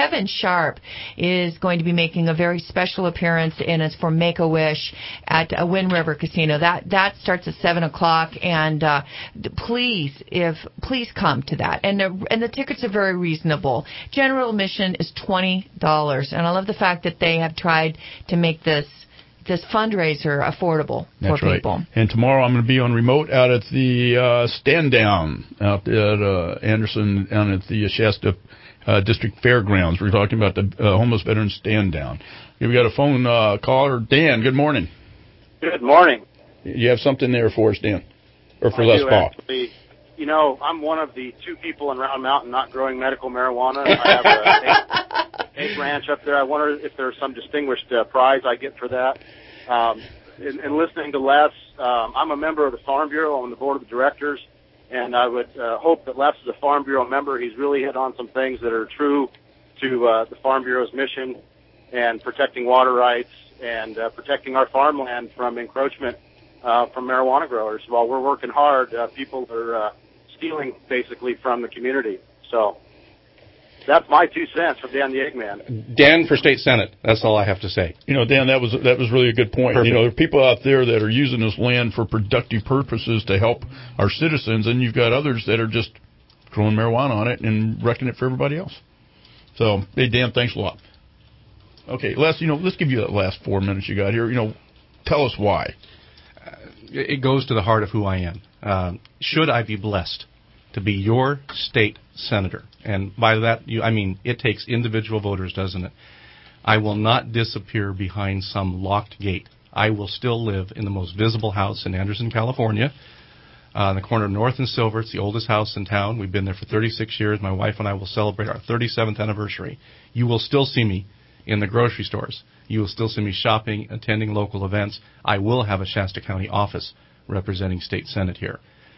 is going to be making a very special appearance, and it's for Make-A-Wish at Wind River Casino. That starts at 7 o'clock, and please come to that. And the tickets are very reasonable. General admission is $20, and I love the fact that they have tried to make this fundraiser affordable for people. Right. And tomorrow I'm going to be on remote out at the Stand Down out at Anderson, down at the Shasta District Fairgrounds. We're talking about the homeless veterans Stand Down. We got a phone caller. Dan, good morning. Good morning. You have something there for us, Dan? Or for Les Baugh? Actually, you know, I'm one of the 2 people in Round Mountain not growing medical marijuana. I have an egg ranch up there. I wonder if there's some distinguished prize I get for that. And listening to Les, I'm a member of the Farm Bureau. I'm on the board of the directors. And I would hope that Les is a Farm Bureau member. He's really hit on some things that are true to the Farm Bureau's mission and protecting water rights and protecting our farmland from encroachment from marijuana growers. While we're working hard, people are stealing basically from the community. So that's my 2 cents from Dan the Eggman. Dan for State Senate. That's all I have to say. You know, Dan, that was really a good point. Perfect. You know, there are people out there that are using this land for productive purposes to help our citizens, and you've got others that are just growing marijuana on it and wrecking it for everybody else. So, hey, Dan, thanks a lot. Okay, Les, let's give you that last 4 minutes you got here. Tell us why. It goes to the heart of who I am. Should I be blessed to be your state senator? And by that, I mean it takes individual voters, doesn't it? I will not disappear behind some locked gate. I will still live in the most visible house in Anderson, California, on the corner of North and Silver. It's the oldest house in town. We've been there for 36 years. My wife and I will celebrate our 37th anniversary. You will still see me in the grocery stores. You will still see me shopping, attending local events. I will have a Shasta County office representing State Senate here.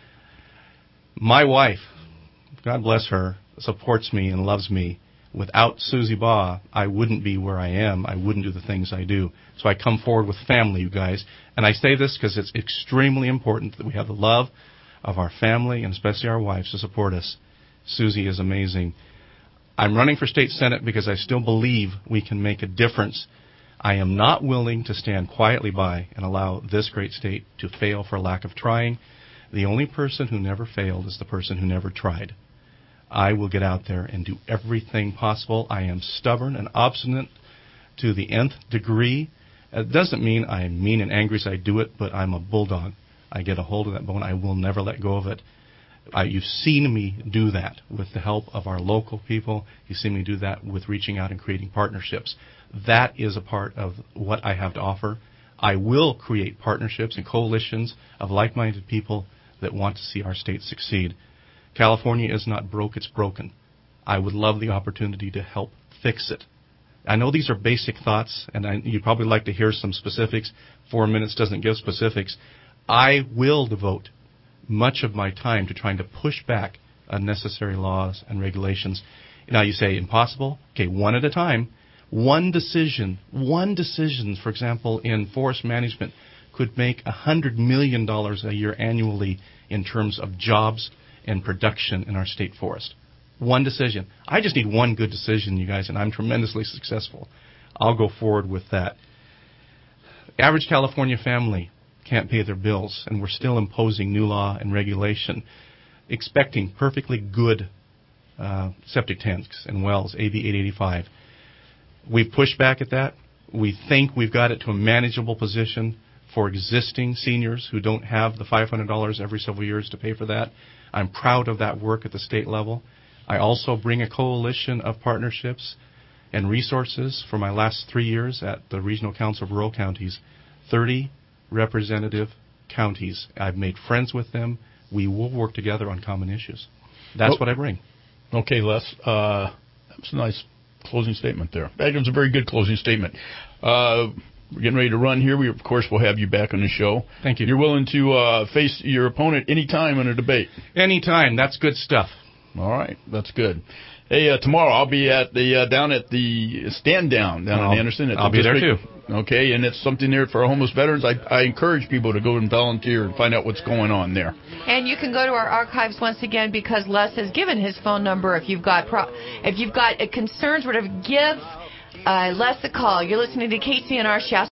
My wife, God bless her, supports me and loves me. Without Susie Baugh, I wouldn't be where I am. I wouldn't do the things I do. So I come forward with family, you guys. And I say this because it's extremely important that we have the love of our family and especially our wives to support us. Susie is amazing. I'm running for State Senate because I still believe we can make a difference. I am not willing to stand quietly by and allow this great state to fail for lack of trying. The only person who never failed is the person who never tried. I will get out there and do everything possible. I am stubborn and obstinate to the nth degree. It doesn't mean I'm mean and angry as I do it, but I'm a bulldog. I get a hold of that bone. I will never let go of it. You've seen me do that with the help of our local people. You've seen me do that with reaching out and creating partnerships. That is a part of what I have to offer. I will create partnerships and coalitions of like-minded people that want to see our state succeed. California is not broke, it's broken. I would love the opportunity to help fix it. I know these are basic thoughts, and you'd probably like to hear some specifics. 4 minutes doesn't give specifics. I will devote much of my time to trying to push back unnecessary laws and regulations. Now you say impossible? Okay, one at a time. One decision, for example, in forest management could make $100 million a year annually in terms of jobs and production in our state forest. One decision. I just need one good decision, you guys, and I'm tremendously successful. I'll go forward with that. Average California family can't pay their bills, and we're still imposing new law and regulation, expecting perfectly good septic tanks and wells, AB 885. We've pushed back at that. We think we've got it to a manageable position for existing seniors who don't have the $500 every several years to pay for that. I'm proud of that work at the state level. I also bring a coalition of partnerships and resources for my last 3 years at the Regional Council of Rural Counties, 30 representative counties. I've made friends with them. We will work together on common issues. That's what I bring. Okay, Les. That was a nice closing statement there. That was a very good closing statement. We're getting ready to run here. We, of course, will have you back on the show. Thank you. You're willing to face your opponent any time in a debate? Anytime. That's good stuff. All right. That's good. Hey, tomorrow I'll be at the down at the stand down in Anderson. I'll be there too. Okay, and it's something there for homeless veterans. I encourage people to go and volunteer and find out what's going on there. And you can go to our archives once again because Les has given his phone number. If you've got concerns, whatever, give Les a call. You're listening to KCNR Shasta.